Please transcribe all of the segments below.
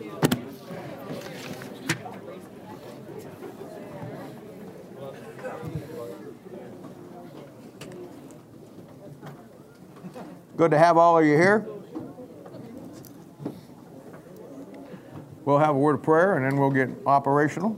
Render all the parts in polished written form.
Good to have all of you here. We'll have a word of prayer and then we'll get operational.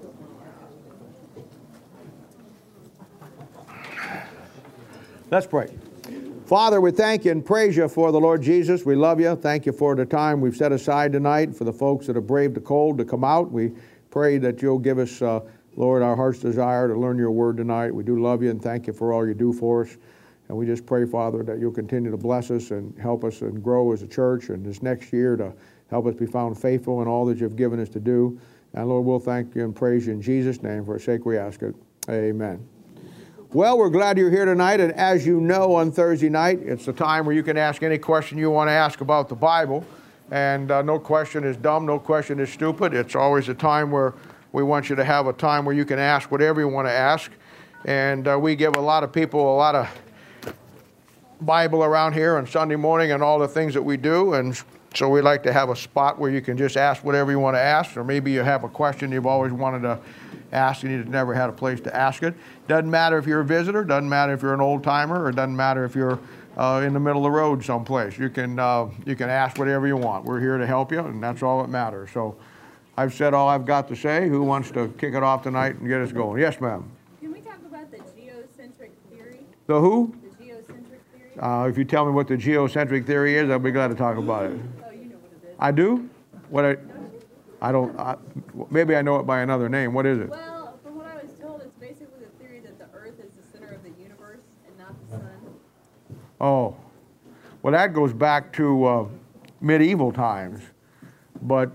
Let's pray. Father, we thank you and praise you for the Lord Jesus. We love you. Thank you for the time we've set aside tonight for the folks that have braved the cold to come out. We pray that you'll give us, Lord, our heart's desire to learn your word tonight. We do love you and thank you for all you do for us. And we just pray, Father, that you'll continue to bless us and help us and grow as a church and this next year to help us be found faithful in all that you've given us to do. And Lord, we'll thank you and praise you in Jesus' name. For our sake we ask it. Amen. Well, we're glad you're here tonight. And as you know, on Thursday night, it's the time where you can ask any question you want to ask about the Bible. And no question is dumb. No question is stupid. It's always a time where we want you to have a time where you can ask whatever you want to ask. And we give a lot of people a lot of Bible around here on Sunday morning and all the things that we do, and so we like to have a spot where you can just ask whatever you want to ask, or maybe you have a question you've always wanted to ask and you've never had a place to ask it. Doesn't matter if you're a visitor, doesn't matter if you're an old timer, or doesn't matter if you're in the middle of the road someplace. You can ask whatever you want. We're here to help you, and that's all that matters. So I've said all I've got to say. Who wants to kick it off tonight and get us going? Yes, ma'am. Can we talk about the geocentric theory? The who? If you tell me what the geocentric theory is, I'll be glad to talk about it. Oh, you know what it is. I do? I don't. Maybe I know it by another name. What is it? Well, from what I was told, it's basically the theory that the Earth is the center of the universe and not the sun. Oh, well, that goes back to medieval times, but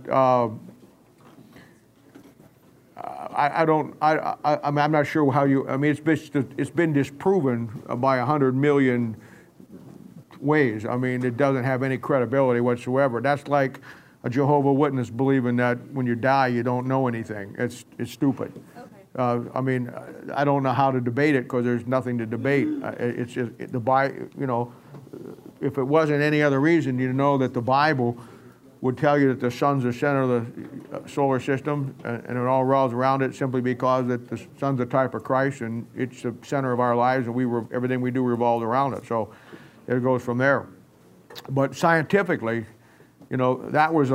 I'm not sure how you. I mean, it's been disproven by 100 million ways. I mean, it doesn't have any credibility whatsoever. That's like a Jehovah's Witness believing that when you die you don't know anything. It's stupid. Okay. I mean, I don't know how to debate it because there's nothing to debate. It's just you know, if it wasn't any other reason, you know that the Bible would tell you that the sun's the center of the solar system, and it all revolves around it simply because that the sun's a type of Christ, and it's the center of our lives, and everything we do revolves around it. So it goes from there. But scientifically, you know, that was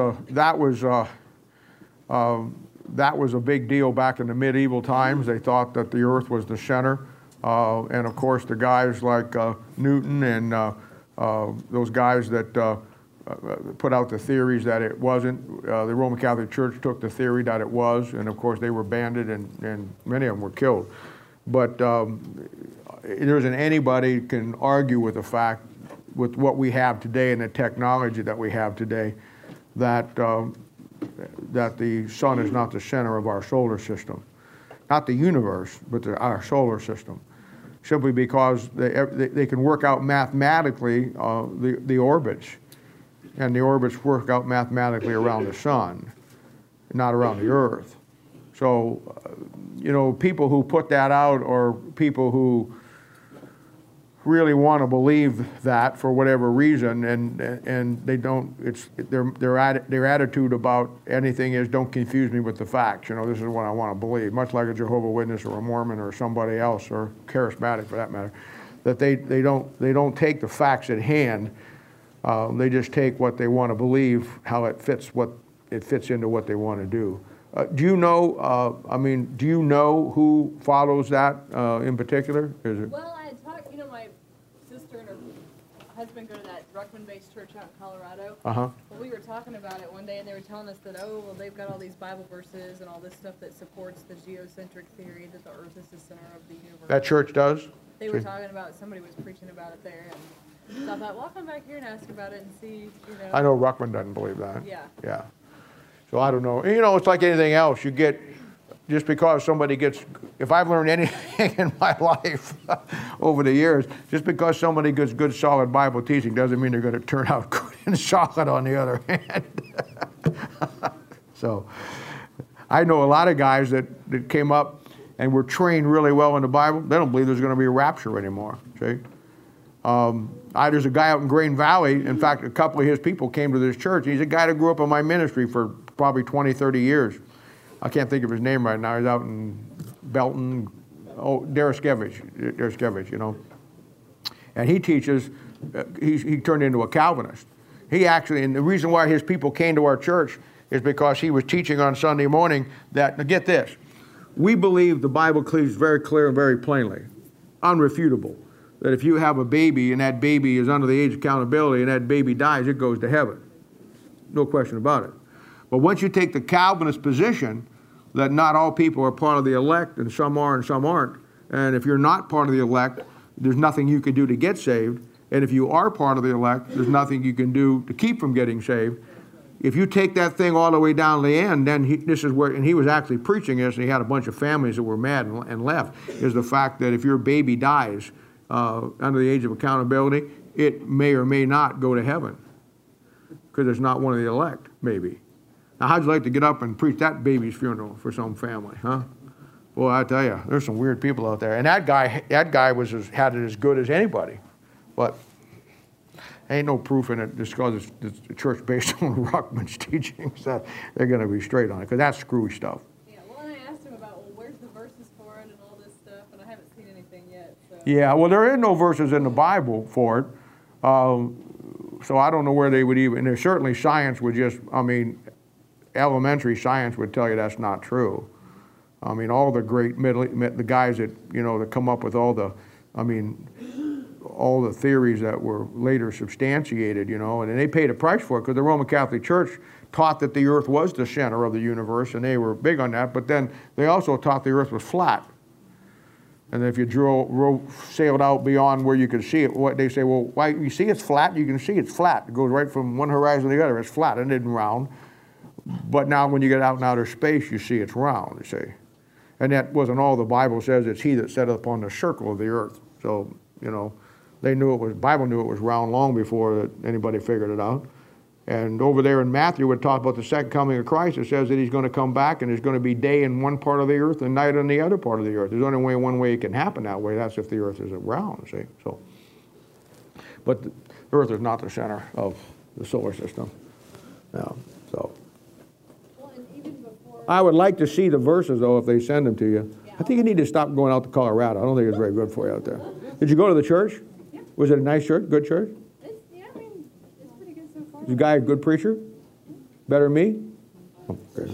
a big deal back in the medieval times. They thought that the Earth was the center, and of course the guys like Newton and those guys that put out the theories that it wasn't. The Roman Catholic Church took the theory that it was, and of course they were banded and many of them were killed. But there isn't anybody can argue with the fact, with what we have today and the technology that we have today, that the sun is not the center of our solar system. Not the universe, but our solar system. Simply because they can work out mathematically the orbits. And the orbits work out mathematically around the sun, not around the earth. So, you know, people who put that out are people who really want to believe that for whatever reason, and they don't. It's their attitude about anything is, don't confuse me with the facts. You know, this is what I want to believe. Much like a Jehovah's Witness or a Mormon or somebody else, or charismatic for that matter, that they don't take the facts at hand. They just take what they want to believe, how it fits into what they want to do. Do you know? Do you know who follows that in particular? Is it? Well, I had talked. You know, my sister and her husband go to that Ruckman-based church out in Colorado. Uh-huh. Well, we were talking about it one day, and they were telling us that, oh, well, they've got all these Bible verses and all this stuff that supports the geocentric theory that the Earth is the center of the universe. That church does? They were talking about, somebody was preaching about it there, and so I thought, well, I'll come back here and ask about it and see, you know. I know Ruckman doesn't believe that. Yeah. Yeah. So I don't know. You know, it's like anything else. You get, just because somebody gets, if I've learned anything in my life over the years, just because somebody gets good, solid Bible teaching doesn't mean they're going to turn out good and solid on the other hand. So I know a lot of guys that came up and were trained really well in the Bible. They don't believe there's going to be a rapture anymore. See? There's a guy out in Grain Valley. In fact, a couple of his people came to this church. He's a guy that grew up in my ministry for probably 20, 30 years. I can't think of his name right now. He's out in Belton. Oh, Dereskevich, you know. And he teaches, he turned into a Calvinist. He actually, and the reason why his people came to our church is because he was teaching on Sunday morning that, now get this, we believe the Bible is very clear and very plainly, unrefutable, that if you have a baby and that baby is under the age of accountability and that baby dies, it goes to heaven. No question about it. But once you take the Calvinist position that not all people are part of the elect and some are and some aren't, and if you're not part of the elect, there's nothing you can do to get saved, and if you are part of the elect, there's nothing you can do to keep from getting saved. If you take that thing all the way down to the end, then this is where, and he was actually preaching this, and he had a bunch of families that were mad and left, is the fact that if your baby dies under the age of accountability, it may or may not go to heaven because it's not one of the elect, maybe. Now, how'd you like to get up and preach that baby's funeral for some family, huh? Well, I tell you, there's some weird people out there. And that guy had it as good as anybody. But ain't no proof in it just because it's a church based on Ruckman's teachings that they're going to be straight on it, because that's screwy stuff. Yeah, well, and I asked him about, well, where's the verses for it and all this stuff, and I haven't seen anything yet. So. Yeah, well, there is no verses in the Bible for it. So I don't know where they would even, and there's certainly science would just, I mean, elementary science would tell you that's not true. I mean, all the great the guys that, you know, that come up with all the, I mean, all the theories that were later substantiated, you know, and they paid a price for it because the Roman Catholic Church taught that the earth was the center of the universe, and they were big on that, but then they also taught the earth was flat. And if you sailed out beyond where you could see it, what they say, well, why you see it's flat? You can see it's flat. It goes right from one horizon to the other. It's flat. It isn't round. But now when you get out in outer space, you see it's round, you see. And that wasn't all the Bible says. It's he that set upon the circle of the earth. So, you know, they knew it was, Bible knew it was round long before that anybody figured it out. And over there in Matthew, it talks about the second coming of Christ. It says that he's going to come back and there's going to be day in one part of the earth and night in the other part of the earth. There's only one way it can happen that way. That's if the earth is round, see. So, but the earth is not the center of the solar system. No, so. I would like to see the verses, though, if they send them to you. Yeah. I think you need to stop going out to Colorado. I don't think it's very good for you out there. Did you go to the church? Yeah. Was it a nice church? Good church? Yeah, I mean, it's pretty good so far. Is the guy a good preacher? Better than me? Oh, okay.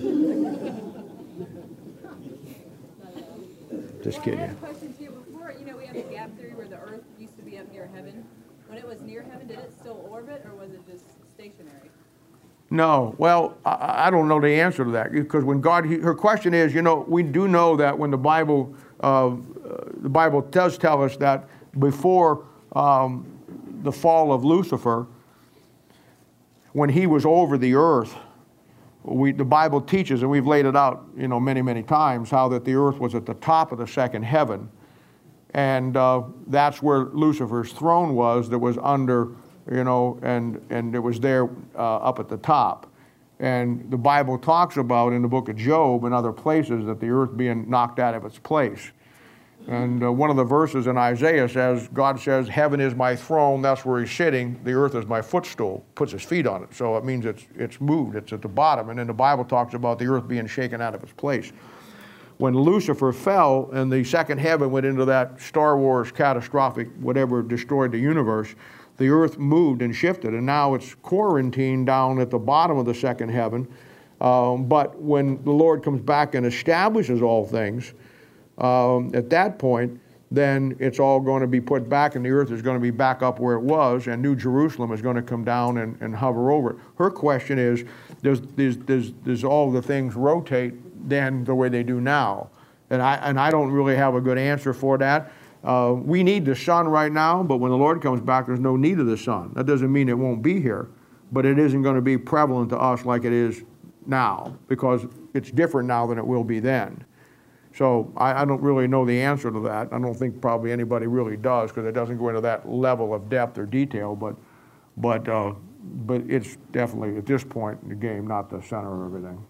Just kidding. I had a question to you before. You know, we have the gap theory where the earth used to be up near heaven. When it was near heaven, did it still orbit, or was it just stationary? No, well, I don't know the answer to that, because when God, her question is, you know, we do know that when the Bible does tell us that before the fall of Lucifer, when he was over the earth, the Bible teaches, and we've laid it out, you know, many, many times, how that the earth was at the top of the second heaven, and that's where Lucifer's throne was, that was under, you know, and it was there up at the top. And the Bible talks about in the book of Job and other places that the earth being knocked out of its place. And one of the verses in Isaiah says, God says, heaven is my throne, that's where he's sitting, the earth is my footstool, puts his feet on it. So it means it's moved, it's at the bottom. And then the Bible talks about the earth being shaken out of its place. When Lucifer fell and the second heaven went into that Star Wars catastrophic, whatever destroyed the universe, the earth moved and shifted, and now it's quarantined down at the bottom of the second heaven. But when the Lord comes back and establishes all things, at that point, then it's all going to be put back, and the earth is going to be back up where it was, and New Jerusalem is going to come down and hover over it. Her question is, does all the things rotate then the way they do now? And I don't really have a good answer for that. We need the sun right now, but when the Lord comes back, there's no need of the sun. That doesn't mean it won't be here, but it isn't going to be prevalent to us like it is now, because it's different now than it will be then. So I don't really know the answer to that. I don't think probably anybody really does, because it doesn't go into that level of depth or detail, but it's definitely, at this point in the game, not the center of everything.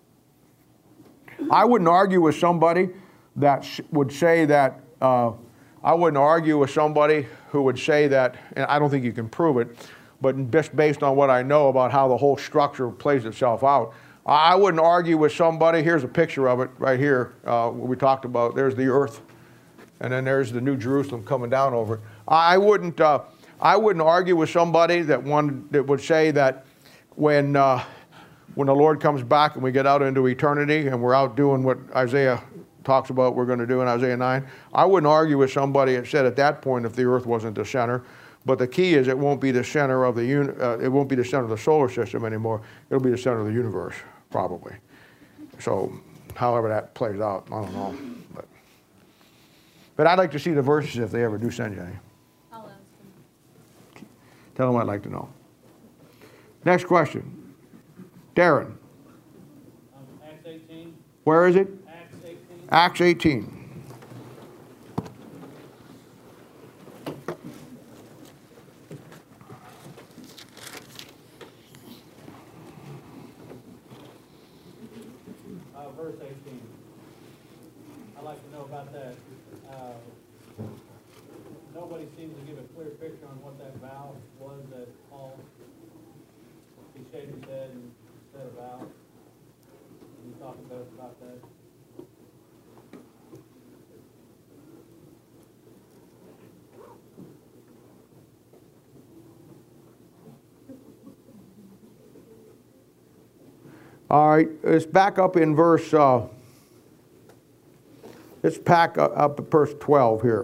I wouldn't argue with somebody that would say that, I wouldn't argue with somebody who would say that, and I don't think you can prove it, but just based on what I know about how the whole structure plays itself out, I wouldn't argue with somebody. Here's a picture of it right here, what we talked about. There's the earth, and then there's the New Jerusalem coming down over it. I wouldn't argue with somebody that would say that when the Lord comes back and we get out into eternity and we're out doing what Isaiah talks about we're going to do in Isaiah 9, I wouldn't argue with somebody that said at that point if the earth wasn't the center. But the key is it won't be the center of it won't be the center of the solar system anymore. It'll be the center of the universe, probably. So, however that plays out, I don't know. But I'd like to see the verses if they ever do send you any. I'll ask them. Tell them I'd like to know. Next question. Darren. Acts 18. Where is it? Acts 18. Acts 18. Verse 18. I'd like to know about that. Nobody seems to give a clear picture on what that vow was that Paul, he shaved his head and said a vow. Can you talk about that? All right, let's back up in verse, let's back up at verse 12 here.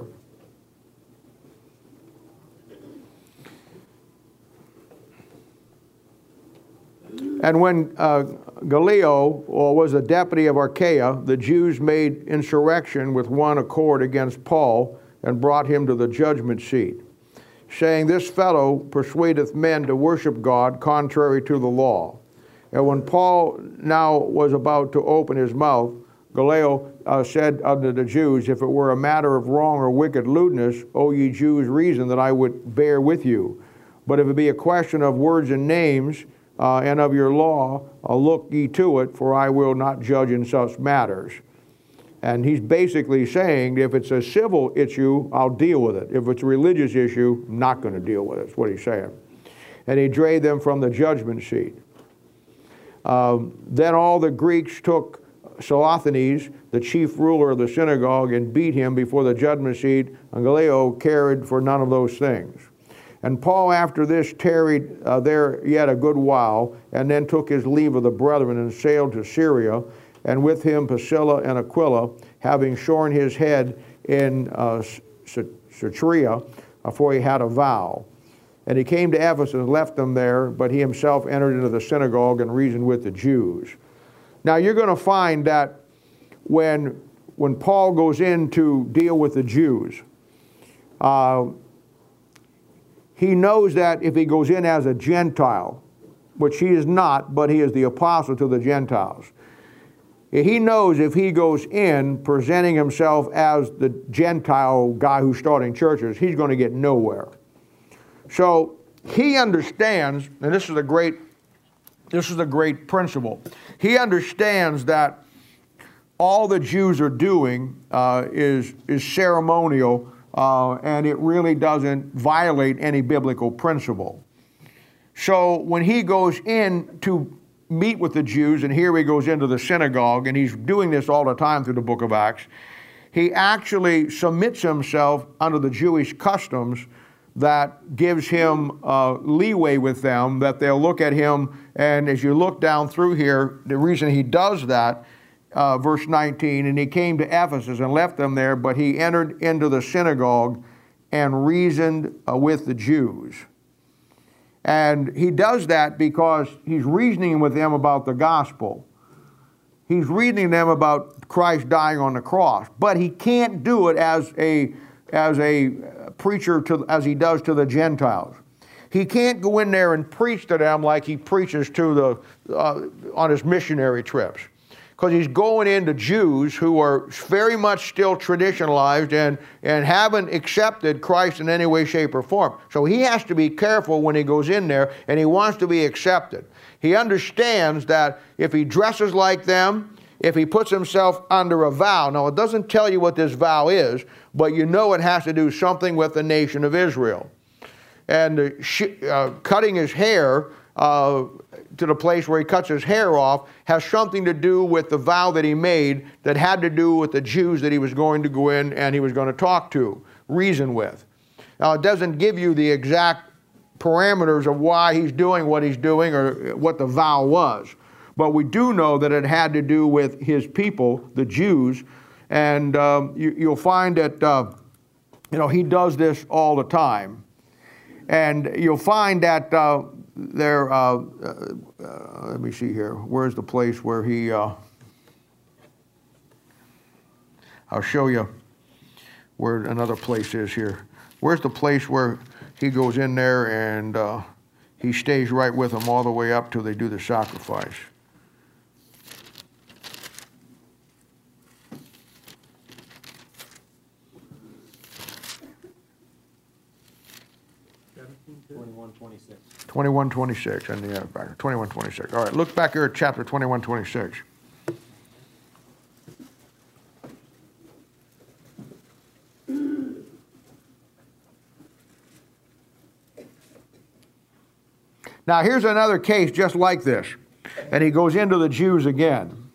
And when Gallio was a deputy of Achaia, the Jews made insurrection with one accord against Paul and brought him to the judgment seat, saying, "This fellow persuadeth men to worship God contrary to the law." And when Paul now was about to open his mouth, Gallio said unto the Jews, "If it were a matter of wrong or wicked lewdness, O ye Jews, reason that I would bear with you. But if it be a question of words and names, and of your law, look ye to it, for I will not judge in such matters." And he's basically saying, if it's a civil issue, I'll deal with it. If it's a religious issue, I'm not going to deal with it. That's what he's saying. And he drave them from the judgment seat. Then all the Greeks took Sosthenes, the chief ruler of the synagogue, and beat him before the judgment seat, and Gallio cared for none of those things. And Paul after this tarried there yet a good while, and then took his leave of the brethren and sailed to Syria, and with him Priscilla and Aquila, having shorn his head in Caesarea, for he had a vow. And he came to Ephesus and left them there, but he himself entered into the synagogue and reasoned with the Jews. Now you're going to find that when Paul goes in to deal with the Jews, he knows that if he goes in as a Gentile, which he is not, but he is the apostle to the Gentiles, he knows if he goes in presenting himself as the Gentile guy who's starting churches, he's going to get nowhere. So he understands, and this is a great principle. He understands that all the Jews are doing is ceremonial, and it really doesn't violate any biblical principle. So when he goes in to meet with the Jews, and here he goes into the synagogue, and he's doing this all the time through the book of Acts, he actually submits himself under the Jewish customs that gives him leeway with them, that they'll look at him, and as you look down through here, the reason he does that, verse 19, and he came to Ephesus and left them there, but he entered into the synagogue and reasoned with the Jews. And he does that because he's reasoning with them about the gospel. He's reasoning them about Christ dying on the cross, but he can't do it as a preacher as he does to the Gentiles. He can't go in there and preach to them like he preaches to on his missionary trips, because he's going into Jews who are very much still traditionalized and haven't accepted Christ in any way, shape, or form. So he has to be careful when he goes in there, and he wants to be accepted. He understands that if he dresses like them, if he puts himself under a vow, now it doesn't tell you what this vow is, but you know it has to do something with the nation of Israel. And cutting his hair to the place where he cuts his hair off has something to do with the vow that he made that had to do with the Jews that he was going to go in and he was going to talk to, reason with. Now, it doesn't give you the exact parameters of why he's doing what he's doing or what the vow was. But we do know that it had to do with his people, the Jews, and you'll find that he does this all the time. And you'll find that let me see here. Where's the place where he, I'll show you where another place is here. Where's the place where he goes in there and he stays right with them all the way up till they do the sacrifice? $21:26. 21:26. And yeah, back 21:26. All right, look back here at chapter 21:26. Now, here's another case just like this. And he goes into the Jews again.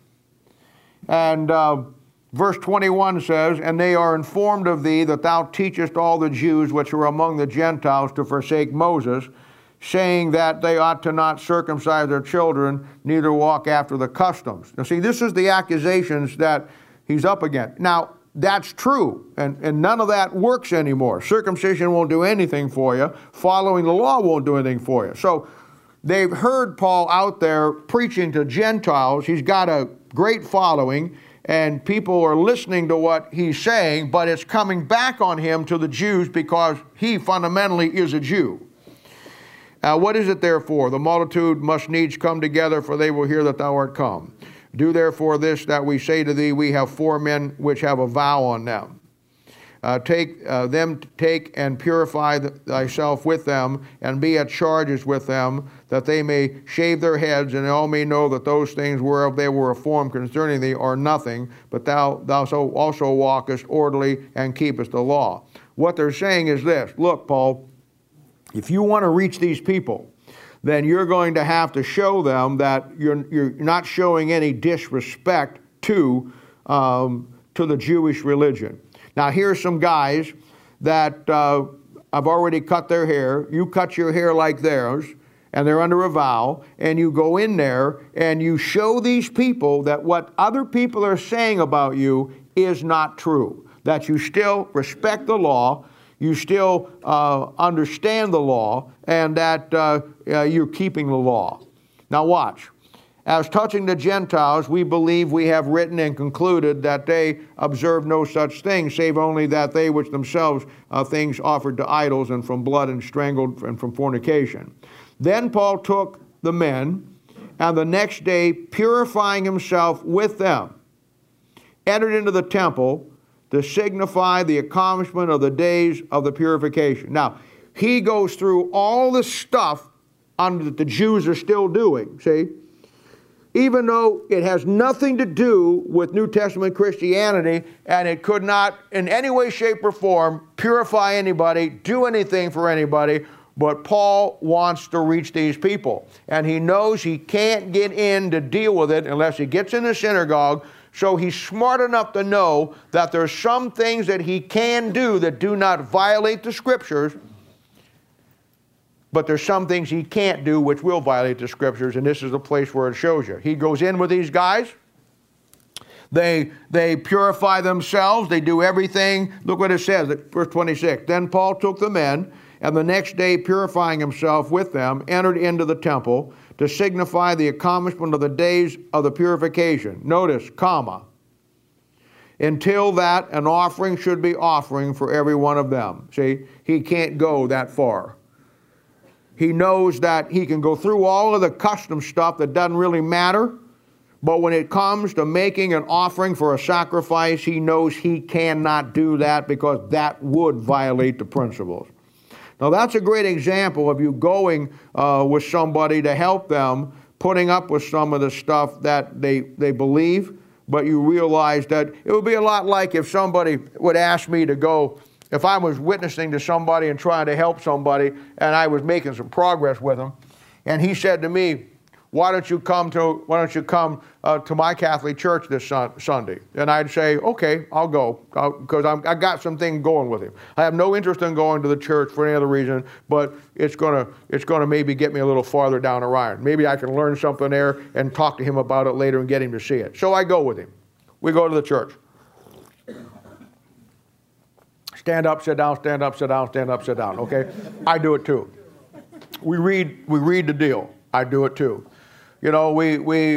And verse 21 says, "And they are informed of thee that thou teachest all the Jews which are among the Gentiles to forsake Moses, saying that they ought to not circumcise their children, neither walk after the customs." Now, see, this is the accusations that he's up against. Now, that's true, and none of that works anymore. Circumcision won't do anything for you. Following the law won't do anything for you. So they've heard Paul out there preaching to Gentiles. He's got a great following, and people are listening to what he's saying, but it's coming back on him to the Jews because he fundamentally is a Jew. What is it therefore? The multitude must needs come together, for they will hear that thou art come. Do therefore this that we say to thee, we have 4 men which have a vow on them. Take and purify thyself with them, and be at charges with them, that they may shave their heads, and all may know that those things whereof they were informed concerning thee are nothing, but thou also walkest orderly and keepest the law. What they're saying is this: look, Paul, if you want to reach these people, then you're going to have to show them that you're not showing any disrespect to the Jewish religion. Now, here's some guys that have already cut their hair. You cut your hair like theirs, and they're under a vow, and you go in there and you show these people that what other people are saying about you is not true, that you still respect the law, you still understand the law, and that you're keeping the law. Now watch. As touching the Gentiles, we believe we have written and concluded that they observe no such thing, save only that they which themselves things offered to idols, and from blood and strangled, and from fornication. Then Paul took the men, and the next day, purifying himself with them, entered into the temple to signify the accomplishment of the days of the purification. Now, he goes through all the stuff that the Jews are still doing, see? Even though it has nothing to do with New Testament Christianity, and it could not in any way, shape, or form purify anybody, do anything for anybody, but Paul wants to reach these people. And he knows he can't get in to deal with it unless he gets in the synagogue, so he's smart enough to know that there's some things that he can do that do not violate the Scriptures, but there's some things he can't do which will violate the Scriptures, and this is the place where it shows you. He goes in with these guys. They purify themselves. They do everything. Look what it says, verse 26. Then Paul took the men, and the next day, purifying himself with them, entered into the temple to signify the accomplishment of the days of the purification. Notice, comma. Until that an offering should be offering for every one of them. See, he can't go that far. He knows that he can go through all of the custom stuff that doesn't really matter, but when it comes to making an offering for a sacrifice, he knows he cannot do that because that would violate the principles. Now, that's a great example of you going with somebody to help them, putting up with some of the stuff that they believe, but you realize that it would be a lot like if somebody would ask me to go. If I was witnessing to somebody and trying to help somebody, and I was making some progress with them, and he said to me, why don't you come to my Catholic church this Sunday? And I'd say, okay, I'll go, because I got something going with him. I have no interest in going to the church for any other reason, but it's gonna maybe get me a little farther down Orion. Maybe I can learn something there and talk to him about it later and get him to see it. So I go with him. We go to the church. Stand up, sit down, stand up, sit down, stand up, sit down, okay? I do it too. We read the deal. I do it too. You know, we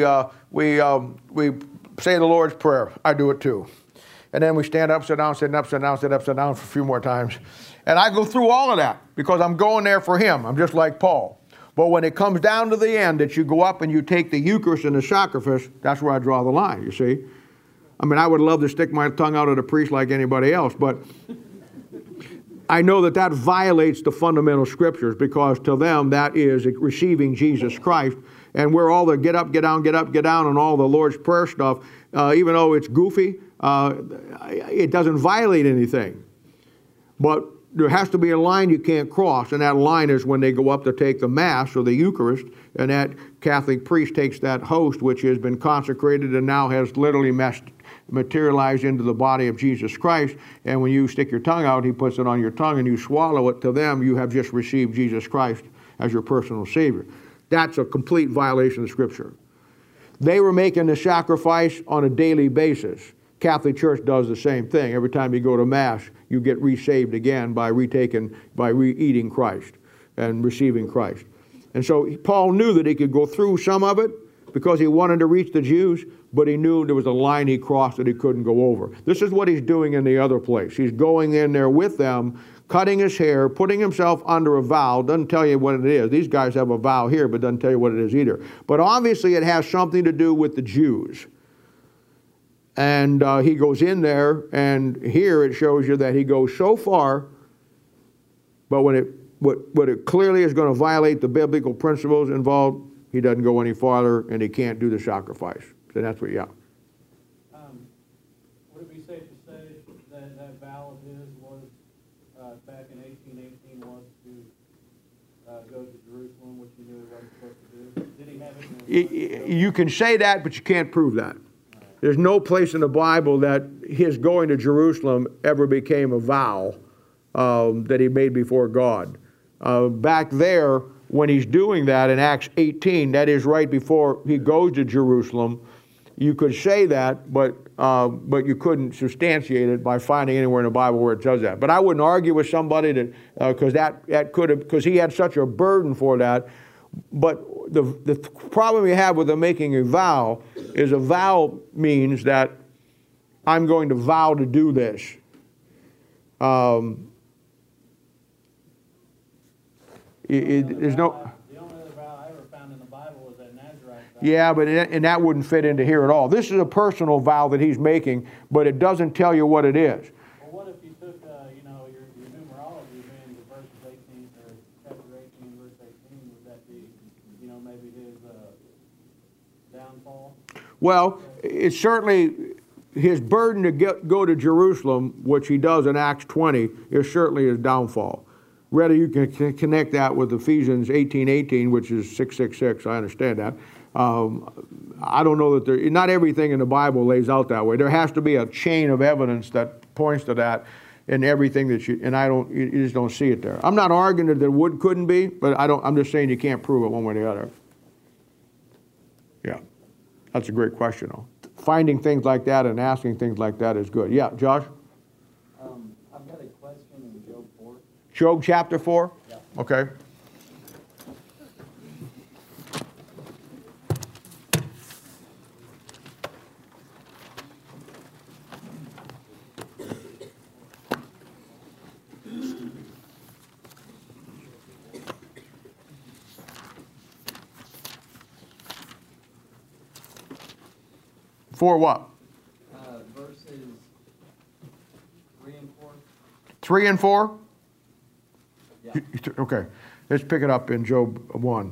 say the Lord's Prayer. I do it too. And then we stand up, sit down, sit up, sit down, sit up, sit down for a few more times. And I go through all of that because I'm going there for him. I'm just like Paul. But when it comes down to the end that you go up and you take the Eucharist and the sacrifice, that's where I draw the line, you see. I mean, I would love to stick my tongue out at a priest like anybody else, but I know that that violates the fundamental scriptures, because to them that is receiving Jesus Christ. And we're all the get up, get down, get up, get down, and all the Lord's Prayer stuff, even though it's goofy, it doesn't violate anything. But there has to be a line you can't cross, and that line is when they go up to take the Mass or the Eucharist, and that Catholic priest takes that host, which has been consecrated and now has literally materialized into the body of Jesus Christ, and when you stick your tongue out, he puts it on your tongue and you swallow it. To them, you have just received Jesus Christ as your personal Savior. That's a complete violation of Scripture. They were making the sacrifice on a daily basis. Catholic Church does the same thing. Every time you go to Mass, you get resaved again by re-eating Christ and receiving Christ. And so Paul knew that he could go through some of it because he wanted to reach the Jews, but he knew there was a line he crossed that he couldn't go over. This is what he's doing in the other place. He's going in there with them, cutting his hair, putting himself under a vow. Doesn't tell you what it is. These guys have a vow here, but doesn't tell you what it is either. But obviously it has something to do with the Jews. And he goes in there, and here it shows you that he goes so far, but when it clearly is going to violate the biblical principles involved, he doesn't go any farther, and he can't do the sacrifice. So that's what, yeah. Would it be safe to say that that vow of his was, back in 1818, was to go to Jerusalem, which he knew he wasn't supposed to do? Did he have it? You can say that, but you can't prove that. There's no place in the Bible that his going to Jerusalem ever became a vow that he made before God. Back there, when he's doing that in Acts 18, that is right before he goes to Jerusalem, you could say that, but you couldn't substantiate it by finding anywhere in the Bible where it says that. But I wouldn't argue with somebody that because he had such a burden for that. But the problem you have with them making a vow is a vow means that I'm going to vow to do this. There's no. The only other vow I ever found in the Bible was that Nazarite vow. Yeah, but and that wouldn't fit into here at all. This is a personal vow that he's making, but it doesn't tell you what it is. Well, what if you took, your numerology being the verses 18 or chapter 18, verse 18? Would that be, maybe his downfall? Well, it's certainly his burden to go to Jerusalem, which he does in Acts 20, is certainly his downfall. Rather, you can connect that with Ephesians 18:18, which is 666. I understand that. I don't know that not everything in the Bible lays out that way. There has to be a chain of evidence that points to that in everything that you just don't see it there. I'm not arguing that there couldn't be, but I'm just saying you can't prove it one way or the other. Yeah, that's a great question, though. Finding things like that and asking things like that is good. Yeah, Josh? I've got a question in Job 4. Job chapter 4? Yeah. Okay. For what? Verses 3 and 4. 3 and 4? Yeah. Okay. Let's pick it up in Job 1.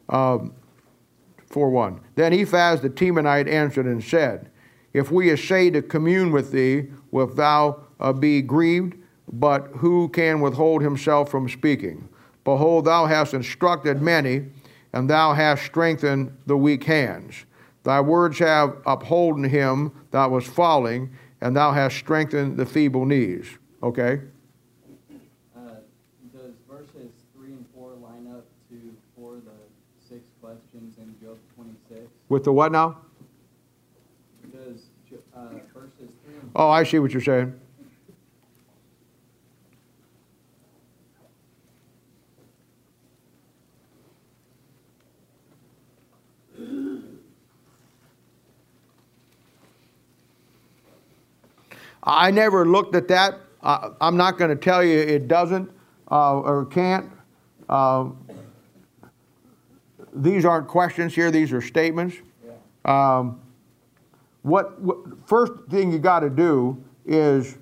4:1. Then Eliphaz the Temanite answered and said, If we essay to commune with thee, wilt thou be grieved? But who can withhold himself from speaking? Behold, thou hast instructed many, and thou hast strengthened the weak hands. Thy words have upholden him that was falling, and thou hast strengthened the feeble knees. Okay? Does verses 3 and 4 line up for the 6 questions in Job 26? With the what now? Does verses 3 and 4... Oh, I see what you're saying. I never looked at that. I'm not going to tell you it doesn't or can't. These aren't questions here. These are statements. Yeah. What first thing you got to do is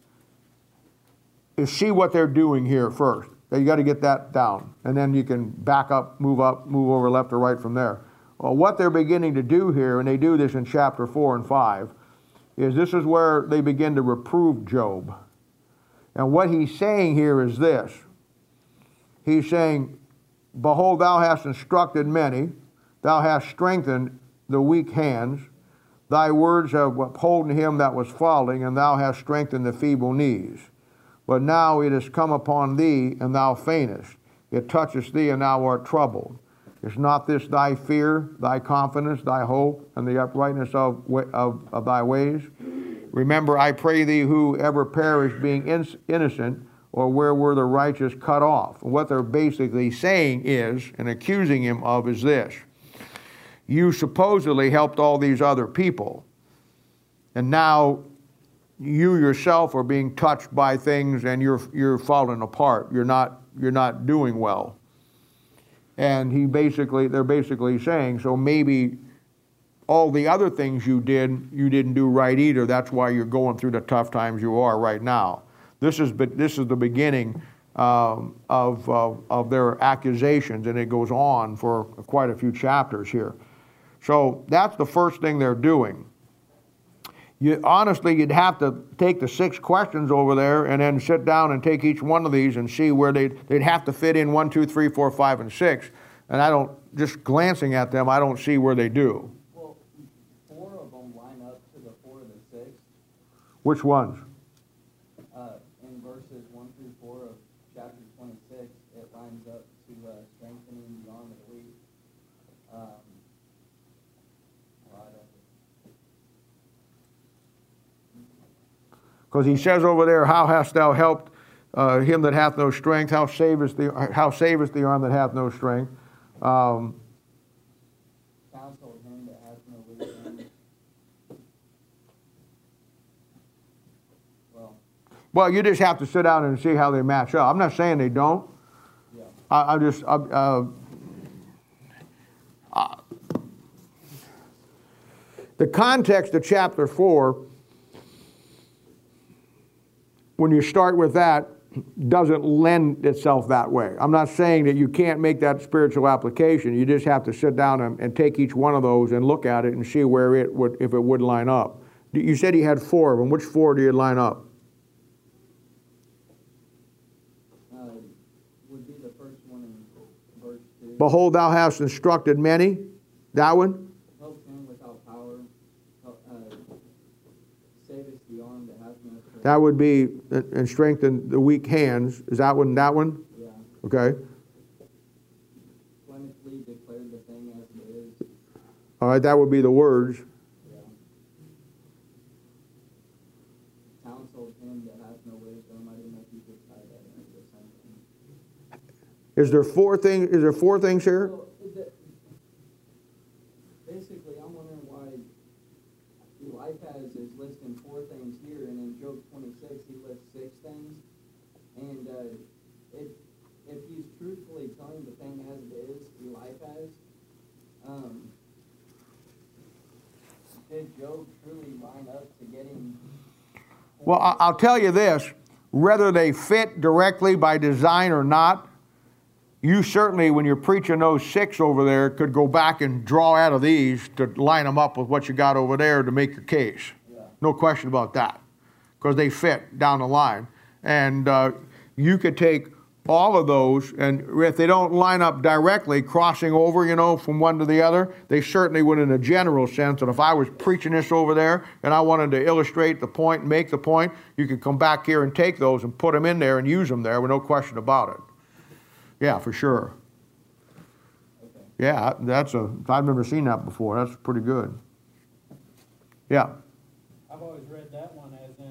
see what they're doing here first. You got to get that down, and then you can back up, move over left or right from there. Well, what they're beginning to do here, and they do this in chapter 4 and 5, is this is where they begin to reprove Job. And what he's saying here is this. He's saying, behold, thou hast instructed many, thou hast strengthened the weak hands, thy words have upholden him that was falling, and thou hast strengthened the feeble knees. But now it is come upon thee, and thou faintest. It toucheth thee, and thou art troubled. Is not this thy fear, thy confidence, thy hope, and the uprightness of thy ways? Remember, I pray thee, who ever perished being innocent, or where were the righteous cut off? And what they're basically saying is, and accusing him of, is this. You supposedly helped all these other people, and now you yourself are being touched by things, and you're falling apart. You're not doing well. And they're basically saying, so maybe all the other things you didn't do right either. That's why you're going through the tough times you are right now. This is the beginning of their accusations, and it goes on for quite a few chapters here. So that's the first thing they're doing. Honestly, you'd have to take the 6 questions over there and then sit down and take each one of these and see where they'd have to fit in 1, 2, 3, 4, 5, and 6. And just glancing at them, I don't see where they do. Well, 4 of them line up to the 4 of the 6. Which ones? In verses 1 through 4 of chapter 26, it lines up to strengthening the arm of the weak. Because he says over there, how hast thou helped him that hath no strength? How savest the arm that hath no strength? Counsel him that hath no wisdom. Well, you just have to sit down and see how they match up. I'm not saying they don't. Yeah. The context of chapter 4, when you start with that, doesn't lend itself that way. I'm not saying that you can't make that spiritual application. You just have to sit down and take each one of those and look at it and see where if it would line up. You said he had 4 of them. Which 4 do you line up? Would be the first one in verse 2. Behold, thou hast instructed many. That one? Help him without power. Savest the arm that hath no strength. That would be, and strengthen the weak hands. Is that one? That one? Yeah. Okay. Plentifully declared the thing as it is. All right, that would be the words. Yeah. Counseled him that hath no wisdom. I didn't know if you could tie that into the sentence. Is there 4 things? Is there 4 things here? Well, basically, I'm wondering why Eliphaz is listing 4 things here, and in Job 26 he lists 6 things. And if he's truthfully telling the thing as it is, Eliphaz, did Job truly line up to getting? Well, I'll tell you this. Whether they fit directly by design or not, you certainly, when you're preaching those 6 over there, could go back and draw out of these to line them up with what you got over there to make your case. Yeah. No question about that, because they fit down the line. And you could take all of those, and if they don't line up directly, crossing over, you know, from one to the other, they certainly would in a general sense. And if I was preaching this over there and I wanted to illustrate the point and make the point, you could come back here and take those and put them in there and use them there with no question about it. Yeah, for sure. Okay. Yeah, I've never seen that before. That's pretty good. Yeah. I've always read that one as in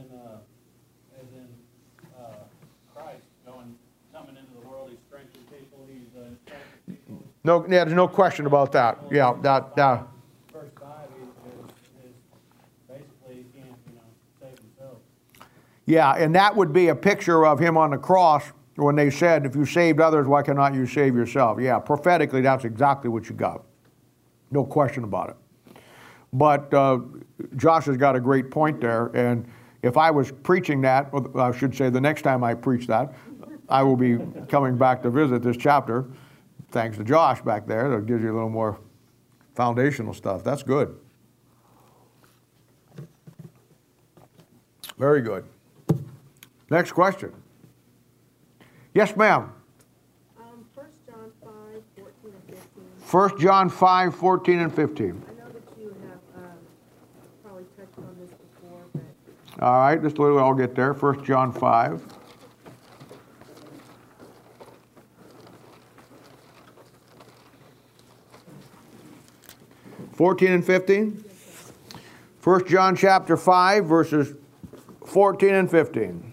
Christ coming into the world. He's strengthening people. He's helping people. No, yeah, there's no question about that. Yeah, that. Verse 5 is basically he can't, save himself. Yeah, and that would be a picture of him on the cross when they said, if you saved others, why cannot you save yourself? Yeah, prophetically, that's exactly what you got. No question about it. But Josh has got a great point there, and if I was preaching that, or I should say the next time I preach that, I will be coming back to visit this chapter, thanks to Josh back there. That gives you a little more foundational stuff. That's good. Very good. Next question. Yes, ma'am. 1 John 5, 14 and 15. 1 John 5, 14 and 15. I know that you have probably touched on this before, but All right, just I'll get there. 1 John 5. (14 and 15). 1 John chapter 5, verses 14 and 15.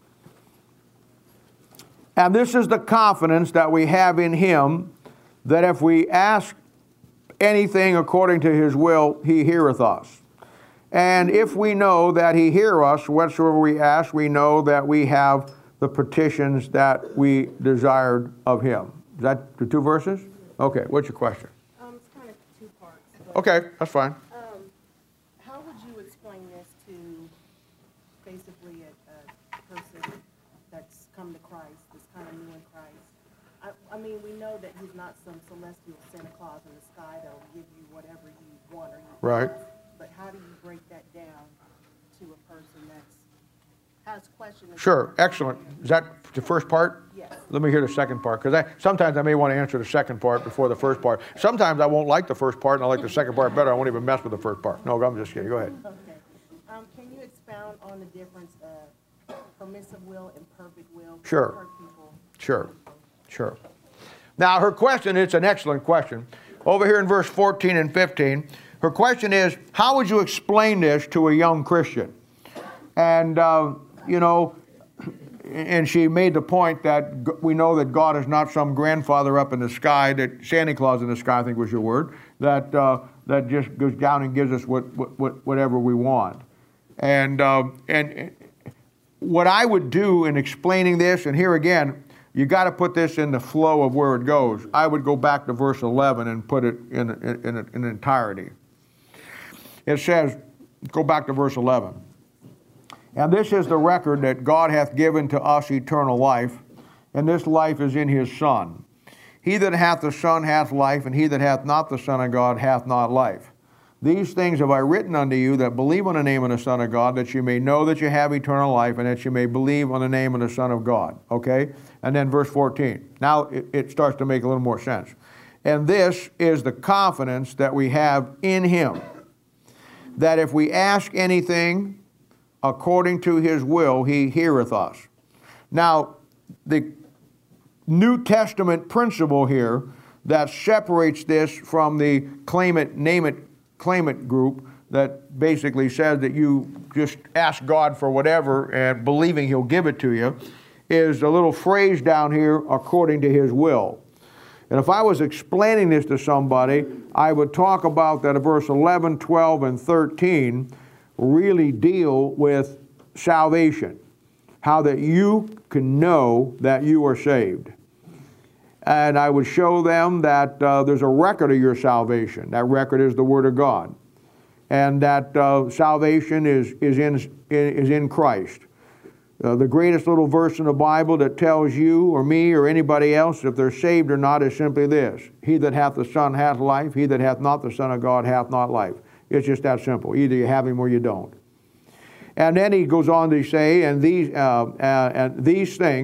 And this is the confidence that we have in him, that if we ask anything according to his will, he heareth us. And if we know that he hear us, whatsoever we ask, we know that we have the petitions that we desired of him. Is that the two verses? Okay, what's your question? it's kind of two parts. But, Okay, that's fine. how would you explain this to basically a person that's come to Christ, that's kind of new in Christ? I mean, we know that he's not some celestial Santa Claus in the sky that'll give you whatever you want or you Right. ask. But how do you break that down to a person that's has questions? Sure, excellent. Is that the first part? Yes. Let me hear the second part, because sometimes I may want to answer the second part before the first part. Sometimes I won't like the first part, and I like the second part better. I won't even mess with the first part. No, I'm just kidding. Go ahead. Okay. Can you expound on the difference of permissive will and perfect will? Sure. For people? Sure. Now, her question, it's an excellent question. Over here in verse 14 and 15, her question is, how would you explain this to a young Christian? And, and she made the point that we know that God is not some grandfather up in the sky, that Santa Claus in the sky, I think was your word, that just goes down and gives us whatever we want. And what I would do in explaining this, and here again, you got to put this in the flow of where it goes. I would go back to verse 11 and put it in entirety. It says, go back to verse 11. And this is the record that God hath given to us eternal life, and this life is in his Son. He that hath the Son hath life, and he that hath not the Son of God hath not life. These things have I written unto you that believe on the name of the Son of God, that you may know that you have eternal life, and that you may believe on the name of the Son of God. Okay? And then verse 14. Now it starts to make a little more sense. And this is the confidence that we have in him, that if we ask anything according to his will, he heareth us. Now, the New Testament principle here that separates this from the claim it, name it, claim it group that basically says that you just ask God for whatever and believing he'll give it to you is a little phrase down here, according to his will. And if I was explaining this to somebody, I would talk about that verse 11, 12, and 13 really deal with salvation, how that you can know that you are saved. And I would show them that there's a record of your salvation. That record is the Word of God. And that salvation is in Christ. The greatest little verse in the Bible that tells you or me or anybody else if they're saved or not is simply this: he that hath the Son hath life, he that hath not the Son of God hath not life. It's just that simple. Either you have him or you don't. And then he goes on to say, and these things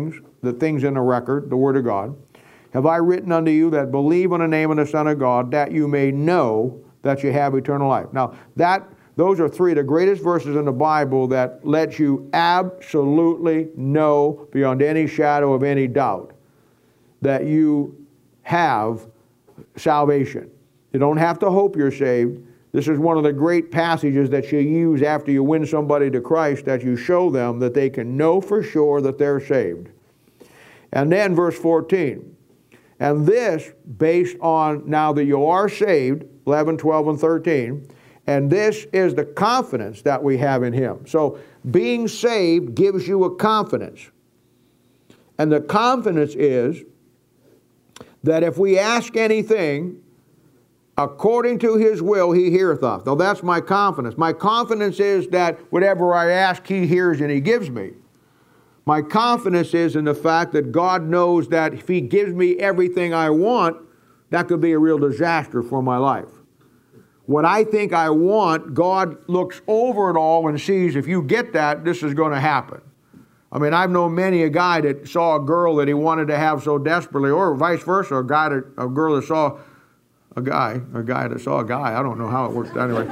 the things in the record, the Word of God, have I written unto you that believe on the name of the Son of God, that you may know that you have eternal life. Now, those are three of the greatest verses in the Bible that let you absolutely know beyond any shadow of any doubt that you have salvation. You don't have to hope you're saved. This is one of the great passages that you use after you win somebody to Christ, that you show them that they can know for sure that they're saved. And then verse 14. And this based on now that you are saved, 11, 12, and 13, and this is the confidence that we have in Him. So being saved gives you a confidence. And the confidence is that if we ask anything according to His will, He heareth us. Now that's my confidence. My confidence is that whatever I ask, He hears and He gives me. My confidence is in the fact that God knows that if He gives me everything I want, that could be a real disaster for my life. What I think I want, God looks over it all and sees if you get that, this is going to happen. I mean, I've known many a guy that saw a girl that he wanted to have so desperately, or vice versa, a girl that saw a guy that saw a guy. I don't know how it works anyway.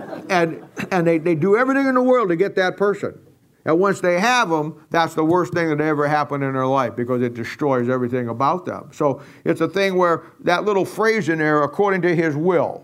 And they do everything in the world to get that person. And once they have them, that's the worst thing that ever happened in their life because it destroys everything about them. So it's a thing where that little phrase in there, according to His will.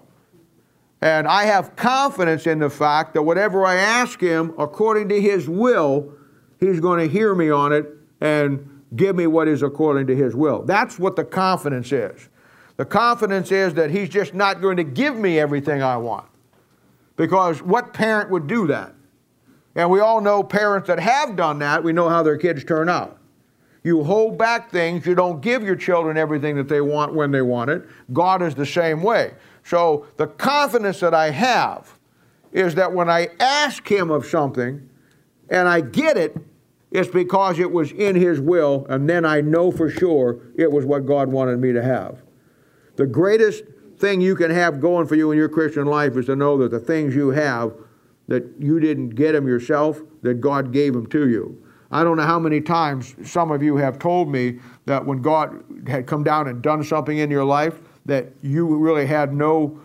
And I have confidence in the fact that whatever I ask Him, according to His will, He's going to hear me on it and give me what is according to His will. That's what the confidence is. The confidence is that He's just not going to give me everything I want. Because what parent would do that? And we all know parents that have done that. We know how their kids turn out. You hold back things. You don't give your children everything that they want when they want it. God is the same way. So the confidence that I have is that when I ask Him of something and I get it, it's because it was in His will, and then I know for sure it was what God wanted me to have. The greatest thing you can have going for you in your Christian life is to know that the things you have, that you didn't get them yourself, that God gave them to you. I don't know how many times some of you have told me that when God had come down and done something in your life, that you really had no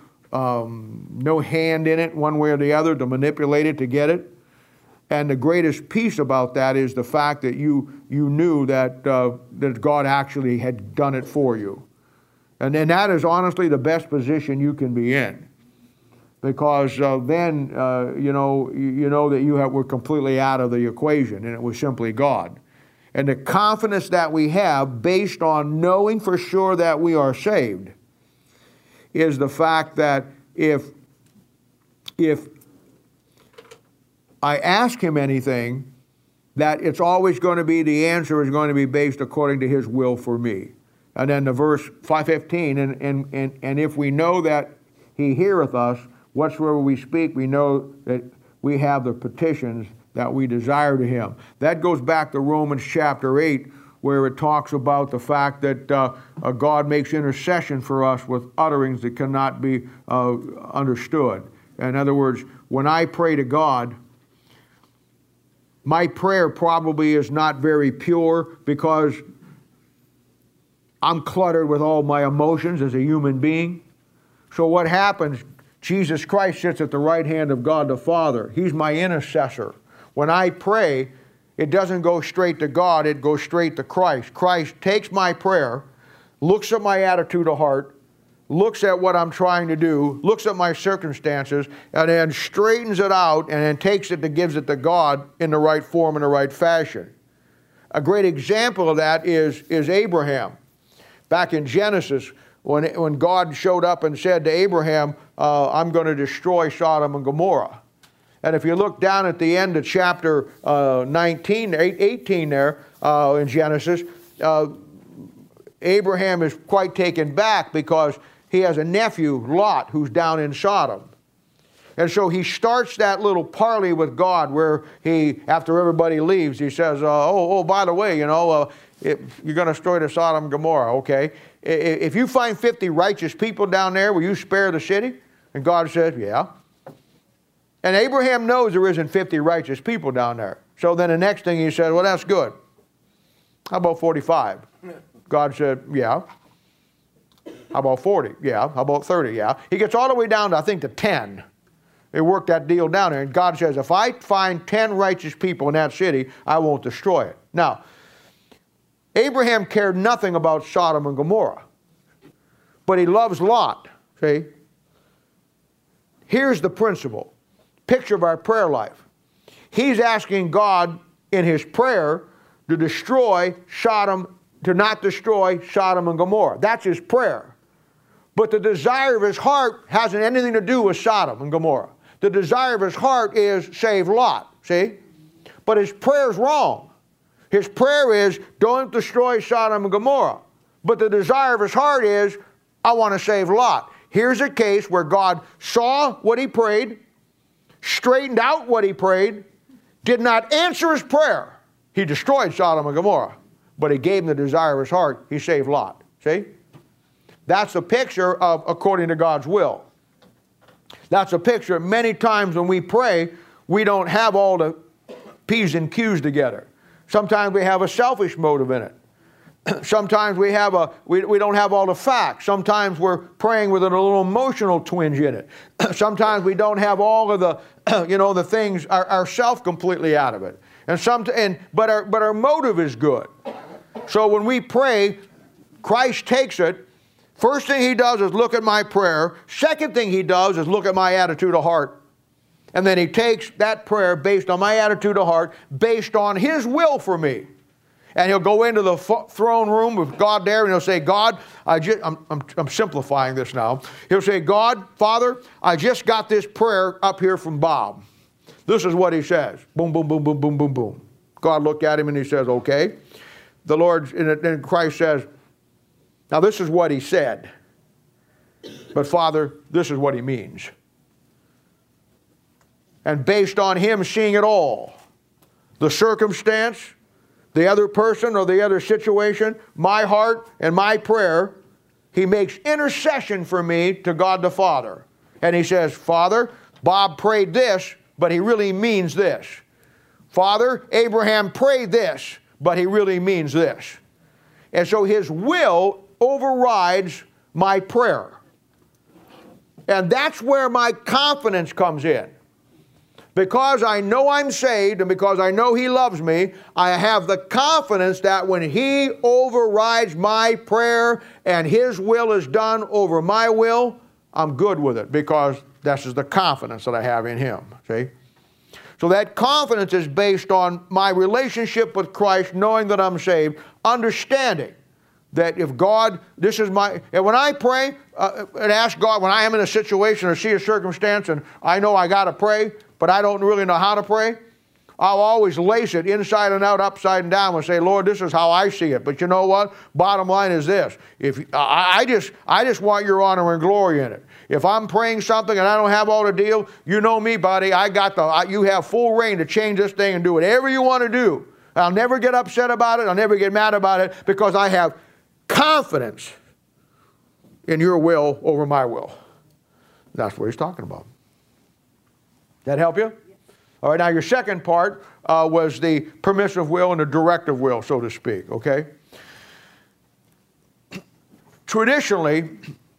hand in it one way or the other to manipulate it to get it. And the greatest piece about that is the fact that you knew that God actually had done it for you. And then that is honestly the best position you can be in. Because then you know that you were completely out of the equation, and it was simply God. And the confidence that we have based on knowing for sure that we are saved is the fact that if I ask Him anything, that it's always going to be, the answer is going to be based according to His will for me. And then the verse 5:15, and if we know that He heareth us, whatsoever we speak, we know that we have the petitions that we desire to Him. That goes back to Romans chapter 8, where it talks about the fact that God makes intercession for us with utterings that cannot be understood. In other words, when I pray to God, my prayer probably is not very pure because I'm cluttered with all my emotions as a human being. So what happens? Jesus Christ sits at the right hand of God the Father. He's my intercessor. When I pray, it doesn't go straight to God, it goes straight to Christ. Christ takes my prayer, looks at my attitude of heart, looks at what I'm trying to do, looks at my circumstances, and then straightens it out and then takes it and gives it to God in the right form, in the right fashion. A great example of that is Abraham. Back in Genesis, when God showed up and said to Abraham, I'm going to destroy Sodom and Gomorrah. And if you look down at the end of chapter 18 there in Genesis, Abraham is quite taken back because he has a nephew, Lot, who's down in Sodom. And so he starts that little parley with God where he, after everybody leaves, he says, by the way, you're going to destroy the Sodom and Gomorrah, okay? If you find 50 righteous people down there, will you spare the city? And God says, yeah. And Abraham knows there isn't 50 righteous people down there. So then the next thing he said, well, that's good. How about 45? God said, yeah. How about 40? Yeah. How about 30? Yeah. He gets all the way down to, I think, to 10. They worked that deal down there. And God says, if I find 10 righteous people in that city, I won't destroy it. Now, Abraham cared nothing about Sodom and Gomorrah. But he loves Lot. See? Here's the principle. Picture of our prayer life. He's asking God in his prayer to destroy Sodom, to not destroy Sodom and Gomorrah. That's his prayer. But the desire of his heart hasn't anything to do with Sodom and Gomorrah. The desire of his heart is save Lot, see? But his prayer is wrong. His prayer is don't destroy Sodom and Gomorrah. But the desire of his heart is I want to save Lot. Here's a case where God saw what he prayed, straightened out what he prayed, did not answer his prayer. He destroyed Sodom and Gomorrah, but he gave him the desire of his heart. He saved Lot. See? That's a picture of according to God's will. That's a picture. Many times when we pray, we don't have all the P's and Q's together. Sometimes we have a selfish motive in it. Sometimes we don't have all the facts. Sometimes we're praying with a little emotional twinge in it. Sometimes we don't have all of the, the things, ourself completely out of it. But our motive is good. So when we pray, Christ takes it. First thing he does is look at my prayer. Second thing he does is look at my attitude of heart. And then he takes that prayer based on my attitude of heart, based on his will for me. And he'll go into the throne room with God there, and he'll say, God, I'm simplifying this now. He'll say, God, Father, I just got this prayer up here from Bob. This is what he says. Boom, boom, boom, boom, boom, boom, boom. God looked at him and he says, okay. The Lord, and Christ says, now this is what he said. But Father, this is what he means. And based on him seeing it all, the circumstance, the other person or the other situation, my heart and my prayer, he makes intercession for me to God the Father. And he says, Father, Bob prayed this, but he really means this. Father, Abraham prayed this, but he really means this. And so his will overrides my prayer. And that's where my confidence comes in. Because I know I'm saved and because I know he loves me, I have the confidence that when he overrides my prayer and his will is done over my will, I'm good with it because this is the confidence that I have in him. See? So that confidence is based on my relationship with Christ, knowing that I'm saved, understanding that if God, and when I pray and ask God, when I am in a situation or see a circumstance and I know I got to pray, but I don't really know how to pray, I'll always lace it inside and out, upside and down and say, Lord, this is how I see it. But you know what? Bottom line is this. I just want your honor and glory in it. If I'm praying something and I don't have all the deal, you know me, buddy. You have full reign to change this thing and do whatever you want to do. I'll never get upset about it. I'll never get mad about it because I have confidence in your will over my will. That's what he's talking about. That help you? Yes. All right, now your second part was the permissive will and the directive will, so to speak, okay? Traditionally,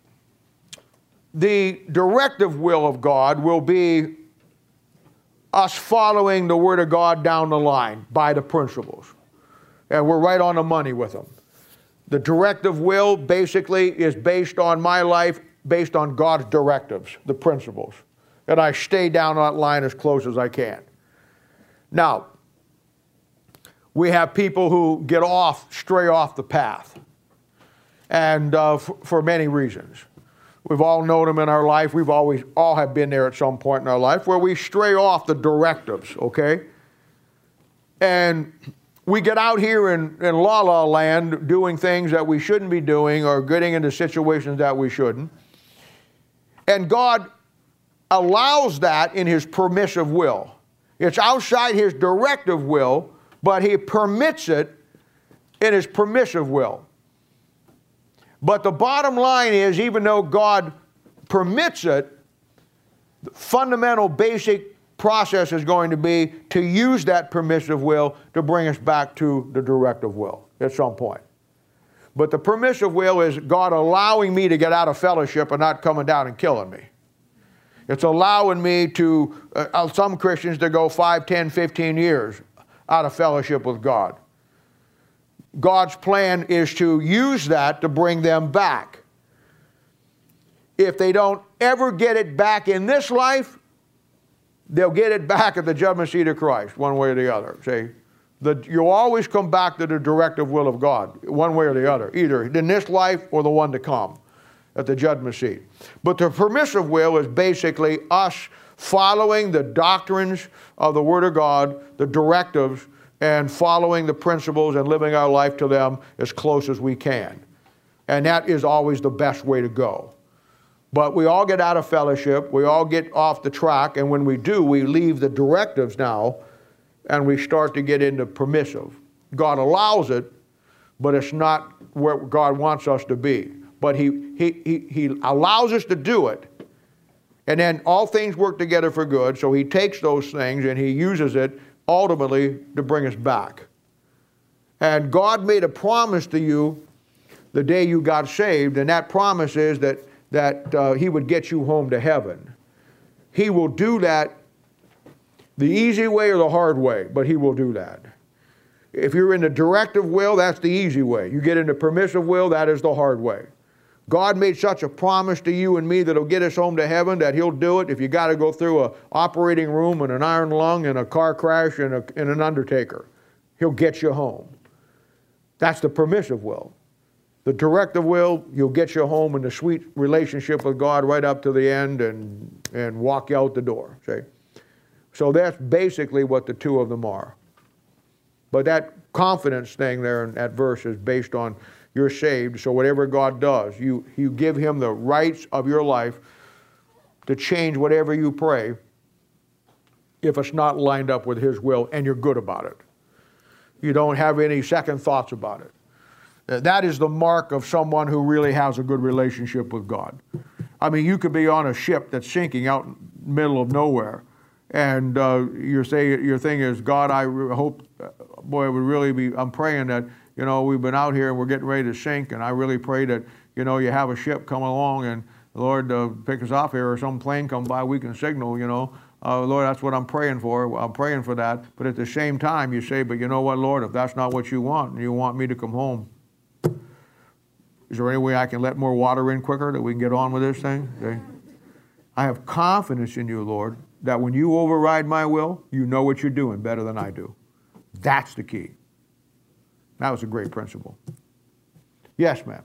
the directive will of God will be us following the Word of God down the line by the principles. And we're right on the money with them. The directive will basically is based on my life, based on God's directives, the principles. And I stay down that line as close as I can. Now, we have people who stray off the path. And for many reasons. We've all known them in our life. We've all have been there at some point in our life where we stray off the directives, okay? And we get out here in la-la land doing things that we shouldn't be doing or getting into situations that we shouldn't. And God allows that in his permissive will. It's outside his directive will, but he permits it in his permissive will. But the bottom line is, even though God permits it, the fundamental basic process is going to be to use that permissive will to bring us back to the directive will. at some point. But the permissive will is God allowing me to get out of fellowship and not coming down and killing me. It's allowing me to, some Christians, to go 5, 10, 15 years out of fellowship with God. God's plan is to use that to bring them back. If they don't ever get it back in this life, they'll get it back at the judgment seat of Christ, one way or the other. See, you'll always come back to the directive will of God, one way or the other, either in this life or the one to come at the judgment seat. But the permissive will is basically us following the doctrines of the Word of God, the directives, and following the principles and living our life to them as close as we can. And that is always the best way to go. But we all get out of fellowship, we all get off the track, and when we do, we leave the directives now, and we start to get into permissive. God allows it, but it's not where God wants us to be. But He allows us to do it, and then all things work together for good, so He takes those things and He uses it ultimately to bring us back. And God made a promise to you the day you got saved, and that promise is that He would get you home to heaven. He will do that the easy way or the hard way, but He will do that. If you're in the directive will, that's the easy way. You get into permissive will, that is the hard way. God made such a promise to you and me that He'll get us home to heaven, that He'll do it if you got to go through an operating room and an iron lung and a car crash and an undertaker. He'll get you home. That's the permissive will. The directive will, He'll get you home in the sweet relationship with God right up to the end and walk you out the door. See? So that's basically what the two of them are. But that confidence thing there in that verse is based on you're saved, so whatever God does, you give Him the rights of your life to change whatever you pray if it's not lined up with His will, and you're good about it. You don't have any second thoughts about it. That is the mark of someone who really has a good relationship with God. I mean, you could be on a ship that's sinking out in the middle of nowhere, and your thing is, God, I hope, boy, it would really be, I'm praying that, you know, we've been out here and we're getting ready to sink, and I really pray that, you know, you have a ship come along and the Lord pick us off here, or some plane come by, we can signal, you know. Lord, that's what I'm praying for. I'm praying for that. But at the same time, you say, but you know what, Lord, if that's not what you want, and you want me to come home, is there any way I can let more water in quicker that we can get on with this thing? Okay. I have confidence in you, Lord, that when you override my will, you know what you're doing better than I do. That's the key. That was a great principle. Yes, ma'am.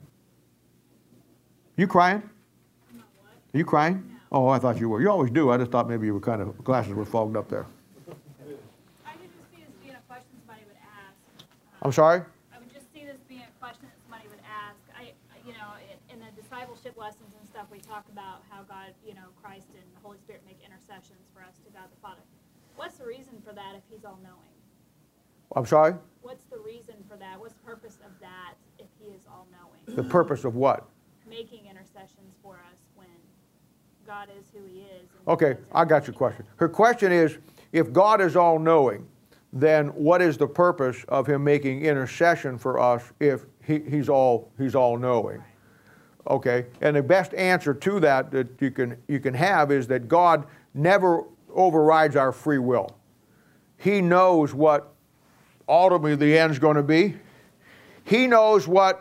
You crying? Are you crying? Oh, I thought you were. You always do. I just thought maybe you were kind of, glasses were fogged up there. I could just see this being a question somebody would ask. I'm sorry? I would just see this being a question that somebody would ask. You know, in the discipleship lessons and stuff, we talk about how God, you know, Christ and the Holy Spirit make intercessions for us to God the Father. What's the reason for that if He's all-knowing? I'm sorry? What's the reason for that? What's the purpose of that if He is all-knowing? The purpose of what? Making intercessions for us when God is who He is. And Okay, I got your question. Her question is, if God is all-knowing, then what is the purpose of Him making intercession for us if He's all-knowing? Okay, and the best answer to that you can have is that God never overrides our free will. He knows what ultimately the end's going to be. He knows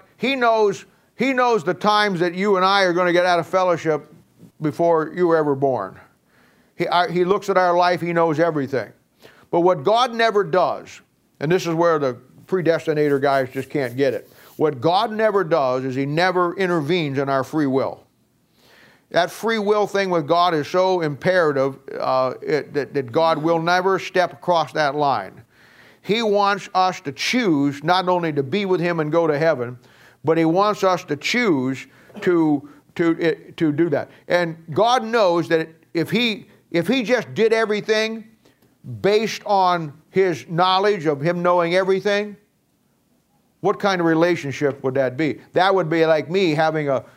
the times that you and I are going to get out of fellowship before you were ever born. He looks at our life, He knows everything. But what God never does, and this is where the predestinator guys just can't get it, what God never does is He never intervenes in our free will. That free will thing with God is so imperative that God will never step across that line. He wants us to choose not only to be with Him and go to heaven, but He wants us to choose to do that. And God knows that if He just did everything based on His knowledge of Him knowing everything, what kind of relationship would that be? That would be like me having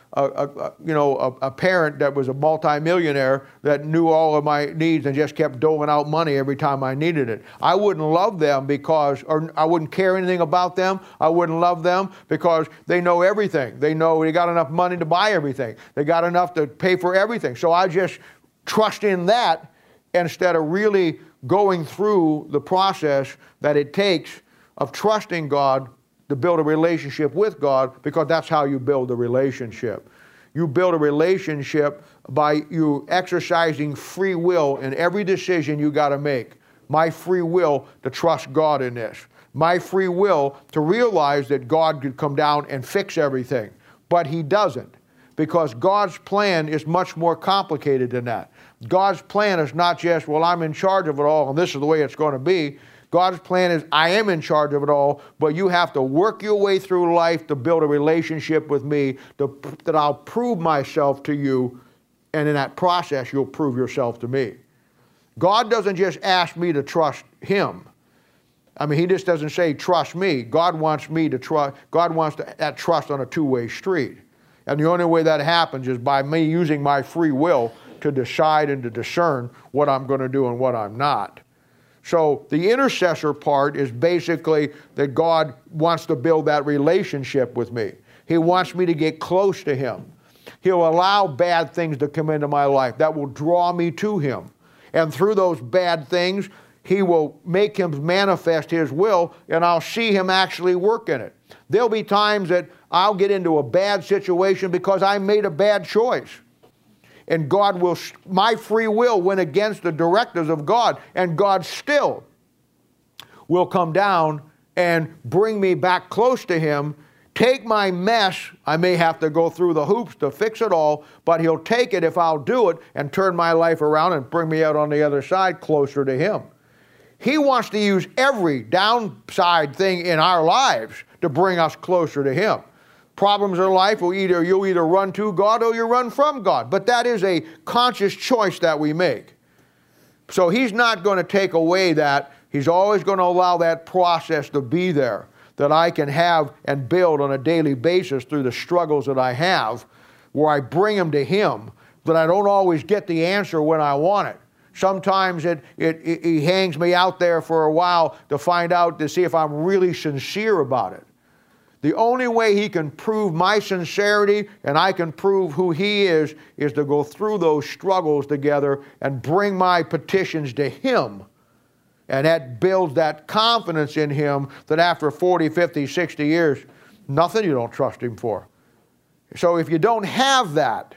a parent that was a multimillionaire that knew all of my needs and just kept doling out money every time I needed it. I wouldn't love them or I wouldn't care anything about them. I wouldn't love them because they know everything. They know they got enough money to buy everything. They got enough to pay for everything. So I just trust in that instead of really going through the process that it takes of trusting God to build a relationship with God, because that's how you build a relationship. You build a relationship by you exercising free will in every decision you got to make. My free will to trust God in this. My free will to realize that God could come down and fix everything. But He doesn't, because God's plan is much more complicated than that. God's plan is not just, well, I'm in charge of it all and this is the way it's going to be. God's plan is, I am in charge of it all, but you have to work your way through life to build a relationship with me, that I'll prove myself to you, and in that process, you'll prove yourself to me. God doesn't just ask me to trust Him. I mean, He just doesn't say, trust me. God wants me to trust. God wants that trust on a two-way street. And the only way that happens is by me using my free will to decide and to discern what I'm going to do and what I'm not. So the intercessor part is basically that God wants to build that relationship with me. He wants me to get close to Him. He'll allow bad things to come into my life that will draw me to Him. And through those bad things, He will make Him manifest His will, and I'll see Him actually work in it. There'll be times that I'll get into a bad situation because I made a bad choice. And God will, my free will went against the directives of God, and God still will come down and bring me back close to Him, take my mess. I may have to go through the hoops to fix it all, but He'll take it if I'll do it and turn my life around and bring me out on the other side closer to Him. He wants to use every downside thing in our lives to bring us closer to Him. Problems in life, you'll either run to God or you run from God. But that is a conscious choice that we make. So He's not going to take away that. He's always going to allow that process to be there, that I can have and build on a daily basis through the struggles that I have, where I bring them to Him, that I don't always get the answer when I want it. Sometimes He hangs me out there for a while to find out, to see if I'm really sincere about it. The only way He can prove my sincerity and I can prove who He is to go through those struggles together and bring my petitions to Him. And that builds that confidence in Him that after 40, 50, 60 years, nothing you don't trust Him for. So if you don't have that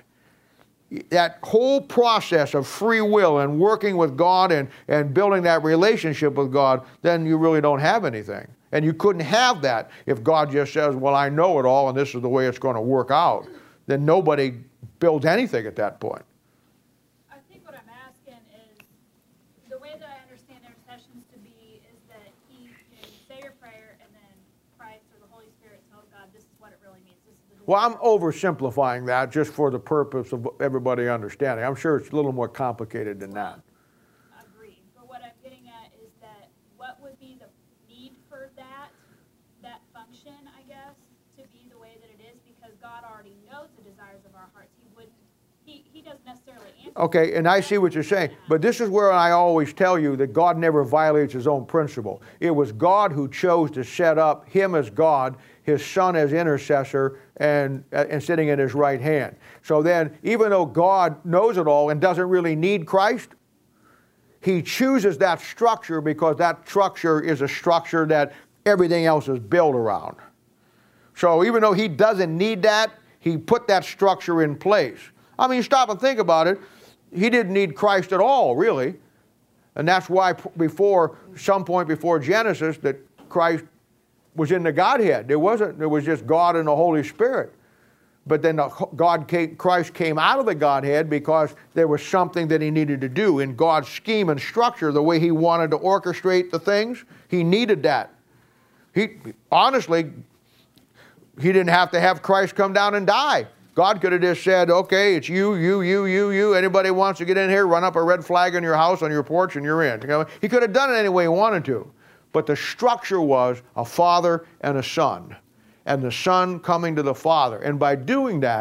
whole process of free will and working with God and building that relationship with God, then you really don't have anything. And you couldn't have that if God just says, well, I know it all and this is the way it's going to work out. Then nobody builds anything at that point. I think what I'm asking is, the way that I understand intercessions to be is that you say your prayer and then Christ or the Holy Spirit tells God, this is what it really means. This is the Well, I'm oversimplifying that just for the purpose of everybody understanding. I'm sure it's a little more complicated than that. Agreed. But what I'm getting at is that what would be the need for that function, I guess, to be the way that it is, because God already knows the desires of our hearts. He doesn't necessarily answer. Okay, and I see what you're saying, but this is where I always tell you that God never violates His own principle. It was God who chose to set up Him as God, His Son as intercessor, and sitting at His right hand. So then, even though God knows it all and doesn't really need Christ, He chooses that structure because that structure is a structure that everything else is built around. So even though He doesn't need that, He put that structure in place. I mean, stop and think about it. He didn't need Christ at all, really. And that's why some point before Genesis, that Christ was in the Godhead. It was just God and the Holy Spirit. But then Christ came out of the Godhead because there was something that He needed to do. In God's scheme and structure, the way He wanted to orchestrate the things, He needed that. Honestly, He didn't have to have Christ come down and die. God could have just said, okay, it's you. Anybody wants to get in here, run up a red flag on your house, on your porch, and you're in. You know, He could have done it any way He wanted to. But the structure was a Father and a Son. And the Son coming to the Father. And by doing that,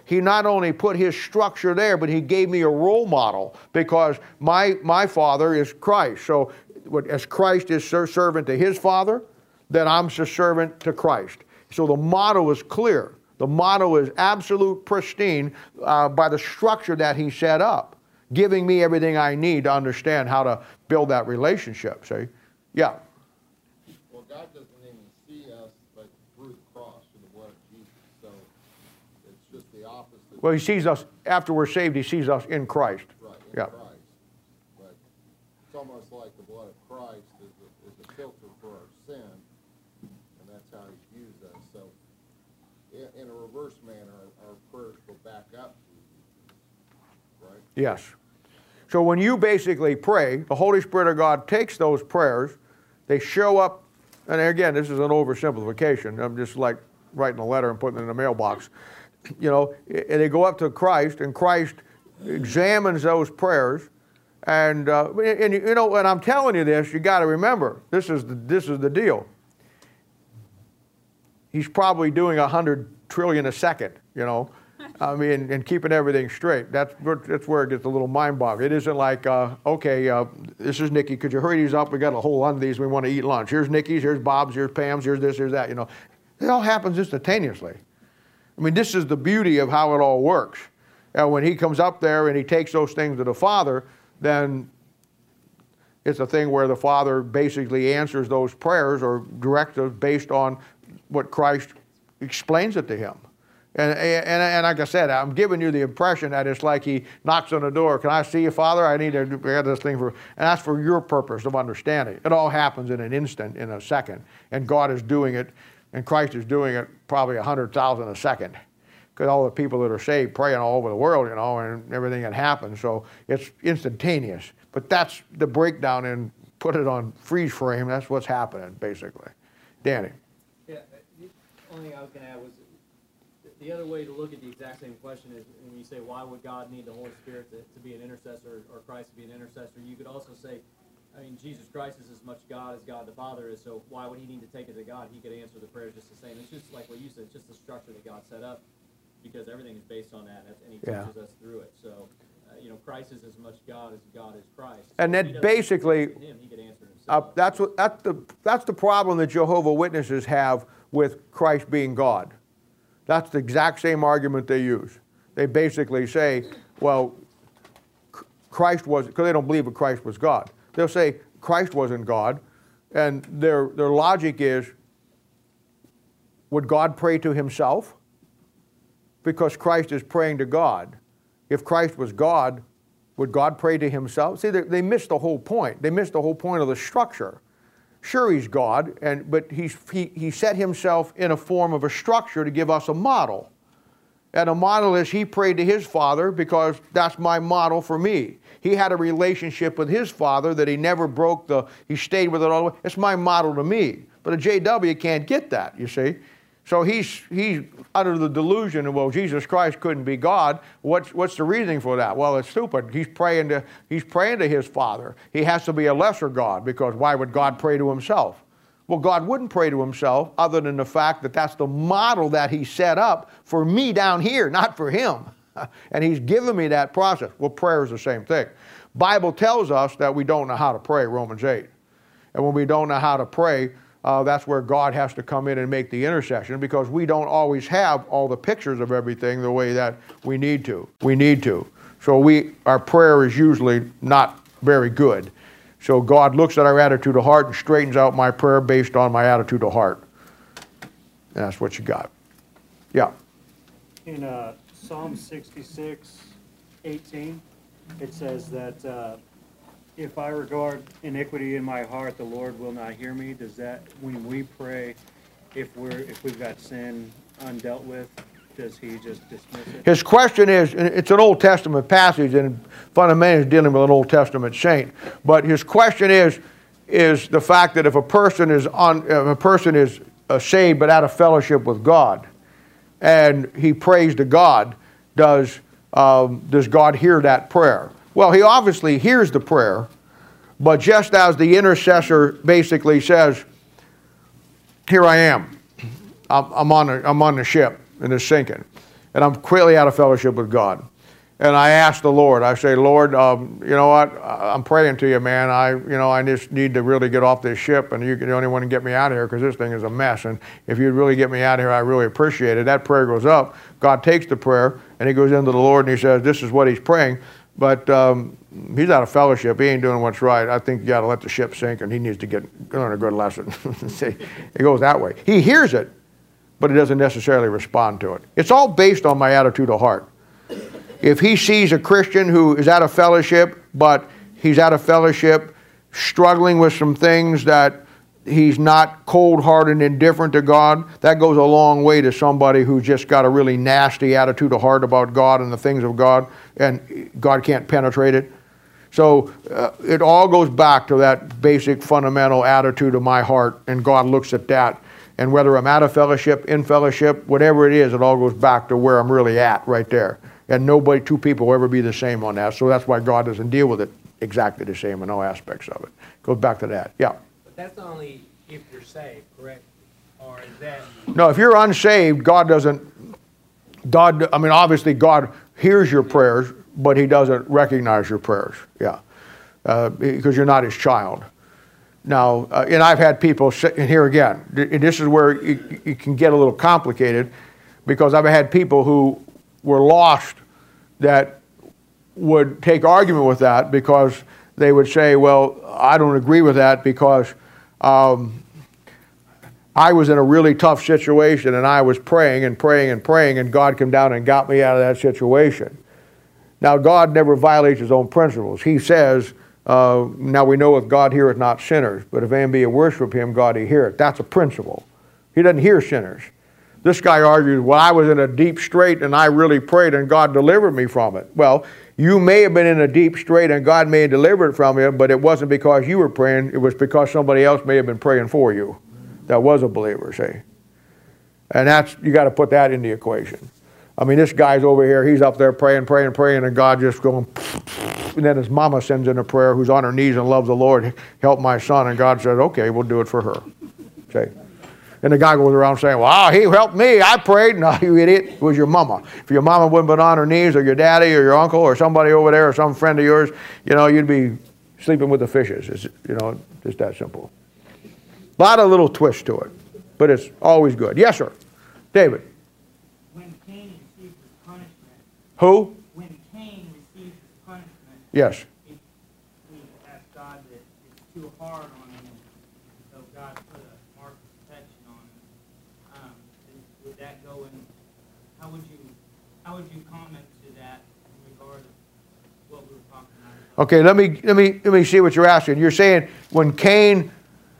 he not only put his structure there, but he gave me a role model, because my father is Christ. So as Christ is servant to his Father, then I'm a servant to Christ. So the model is clear. The model is absolute pristine by the structure that he set up, giving me everything I need to understand how to build that relationship, see? Yeah. Well, God doesn't even see us but through the cross, through the blood of Jesus. So it's just the opposite. Well, he sees us, after we're saved, he sees us in Christ. Right, in Yeah. Christ. But it's almost like the blood of Christ is a filter for our sin, and that's how he views us. So in a reverse manner, our prayers go back up to Jesus, right? Yes. So when you basically pray, the Holy Spirit of God takes those prayers, they show up, and again, this is an oversimplification. I'm just like writing a letter and putting it in the mailbox. You know, and they go up to Christ, and Christ examines those prayers, and you know, when I'm telling you this, you got to remember, this is the deal. He's probably doing 100 trillion a second, you know. I mean, and keeping everything straight. That's where it gets a little mind-boggling. It isn't like, okay, this is Nikki. Could you hurry these up? We got a whole lot of these. We want to eat lunch. Here's Nikki's. Here's Bob's. Here's Pam's. Here's this. Here's that. You know, it all happens instantaneously. I mean, this is the beauty of how it all works. And when he comes up there and he takes those things to the Father, then it's a thing where the Father basically answers those prayers or directs us based on what Christ explains it to him. And like I said, I'm giving you the impression that it's like he knocks on the door. Can I see you, Father? I need to get this thing for, and that's for your purpose of understanding. It all happens in an instant, in a second. And God is doing it, and Christ is doing it probably 100,000 a second. Because all the people that are saved praying all over the world, you know, and everything that happens. So it's instantaneous. But that's the breakdown, and put it on freeze frame. That's what's happening, basically. Danny. Yeah, the only thing I was going to add was the other way to look at the exact same question is when you say, why would God need the Holy Spirit to be an intercessor, or Christ to be an intercessor? You could also say, I mean, Jesus Christ is as much God as God the Father is, so why would he need to take it to God? He could answer the prayers just the same. It's just like what you said, it's just the structure that God set up, because everything is based on that, and he teaches us through it. So, you know, Christ is as much God is Christ. And So that basically, he could answer himself. that's the problem that Jehovah's Witnesses have with Christ being God. That's the exact same argument they use. They basically say, well, Christ was, because they don't believe that Christ was God. They'll say Christ wasn't God, and their logic is, would God pray to himself? Because Christ is praying to God. If Christ was God, would God pray to himself? See, they missed the whole point. They missed the whole point of the structure. Sure, he's God, but he set himself in a form of a structure to give us a model. And a model is he prayed to his Father, because that's my model for me. He had a relationship with his Father that he never broke he stayed with it all the way. It's my model to me. But a JW can't get that, you see. So he's under the delusion of, well, Jesus Christ couldn't be God. What's the reasoning for that? Well, it's stupid. He's praying to his Father. He has to be a lesser God, because why would God pray to himself? Well, God wouldn't pray to himself, other than the fact that that's the model that he set up for me down here, not for him. And he's given me that process. Well, prayer is the same thing. Bible tells us that we don't know how to pray, Romans 8. And when we don't know how to pray, that's where God has to come in and make the intercession, because we don't always have all the pictures of everything the way that we need to. So our prayer is usually not very good. So God looks at our attitude of heart and straightens out my prayer based on my attitude of heart. And that's what you got. Yeah. In Psalm 66:18, it says that if I regard iniquity in my heart, the Lord will not hear me. Does that, when we pray, if we've got sin undealt with, does he just dismiss it? His question is, and it's an Old Testament passage, and fundamentally is dealing with an Old Testament saint. But his question is the fact that if a person is saved but out of fellowship with God, and he prays to God, does God hear that prayer? Well, he obviously hears the prayer, but just as the intercessor basically says, here I am. I'm on the ship and it's sinking. and I'm completely out of fellowship with God. And I ask the Lord, I say, Lord, you know what, I'm praying to you, man. I just need to really get off this ship, and you're the only one to get me out of here because this thing is a mess. And if you'd really get me out of here, I really appreciate it. That prayer goes up. God takes the prayer, and he goes into the Lord, and he says, this is what he's praying. But he's out of fellowship. He ain't doing what's right. I think you got to let the ship sink, and he needs to learn a good lesson. See, it goes that way. He hears it, but he doesn't necessarily respond to it. It's all based on my attitude of heart. If he sees a Christian who is out of fellowship, but he's out of fellowship struggling with some things that he's not cold-hearted and indifferent to God, that goes a long way to somebody who's just got a really nasty attitude of heart about God and the things of God, and God can't penetrate it. So it all goes back to that basic fundamental attitude of my heart, and God looks at that. And whether I'm out of fellowship, in fellowship, whatever it is, it all goes back to where I'm really at right there. And nobody, two people will ever be the same on that. So that's why God doesn't deal with it exactly the same in all aspects of it. Goes back to that. Yeah. But that's only if you're saved, correct? Or is that... No, if you're unsaved, obviously God hears your prayers, but he doesn't recognize your prayers. Yeah. Because you're not his child. Now, and I've had people, and here again, and this is where it can get a little complicated, because I've had people who were lost that would take argument with that, because they would say, well, I don't agree with that because I was in a really tough situation and I was praying and praying and praying, and God came down and got me out of that situation. Now, God never violates his own principles. He says, now we know if God heareth not sinners, but if any be a worship him, God he heareth. That's a principle. He doesn't hear sinners. This guy argued, well, I was in a deep strait and I really prayed and God delivered me from it. Well, you may have been in a deep strait and God may have delivered it from you, but it wasn't because you were praying. It was because somebody else may have been praying for you that was a believer, see. And you got to put that in the equation. I mean, this guy's over here, he's up there praying, and God just going, and then his mama sends in a prayer, who's on her knees and loves the Lord, help my son, and God says, okay, we'll do it for her. See? And the guy goes around saying, well, he helped me, I prayed. No, you idiot, it was your mama. If your mama wouldn't have been on her knees, or your daddy, or your uncle, or somebody over there, or some friend of yours, you'd be sleeping with the fishes. It's, just that simple. A lot of little twists to it, but it's always good. Yes, sir. David. When Cain received his punishment. Who? When Cain received his punishment. Yes. He asked God that it's too hard on him, so God put a mark of protection on him. Would that go in? How would you comment to that in regard to what we were talking about? Okay, let me see what you're asking. You're saying when Cain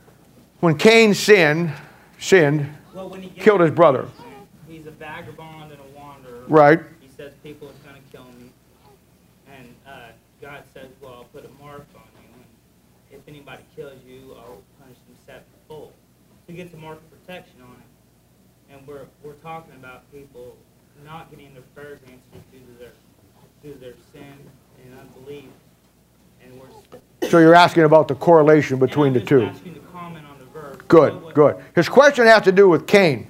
sinned, well, when he killed his brother. He's a vagabond and a wanderer. Right. He says people are going to kill me. And God says, well, I'll put a mark on you. And if anybody kills you, I'll punish them sevenfold. So he gets a mark of protection on him. And we're talking about people not getting their prayers answered due to their sin and unbelief. And so you're asking about the correlation between the two. Asking to comment on the verse. Good. His question has to do with Cain.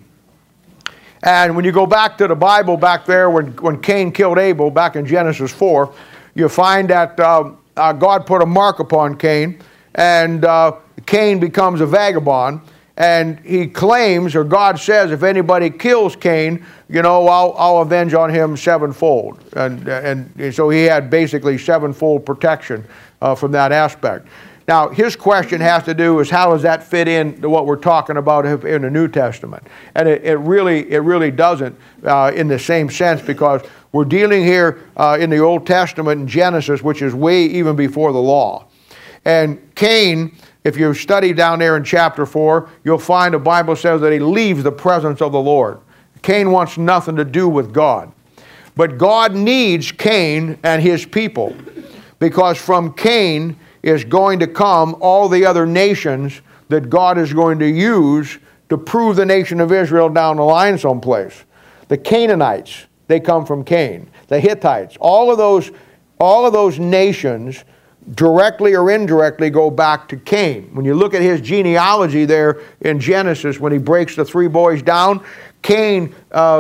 And when you go back to the Bible back there, when Cain killed Abel, back in Genesis 4, you find that God put a mark upon Cain, and Cain becomes a vagabond, and he claims, or God says, if anybody kills Cain, I'll avenge on him sevenfold. And so he had basically sevenfold protection from that aspect. Now, his question has to do is how does that fit in to what we're talking about in the New Testament? And it really doesn't in the same sense, because we're dealing here in the Old Testament in Genesis, which is way even before the law. And Cain, if you study down there in chapter 4, you'll find the Bible says that he leaves the presence of the Lord. Cain wants nothing to do with God. But God needs Cain and his people, because from Cain is going to come all the other nations that God is going to use to prove the nation of Israel down the line someplace. The Canaanites, they come from Cain. The Hittites, all of those nations directly or indirectly go back to Cain. When you look at his genealogy there in Genesis, when he breaks the three boys down, Cain,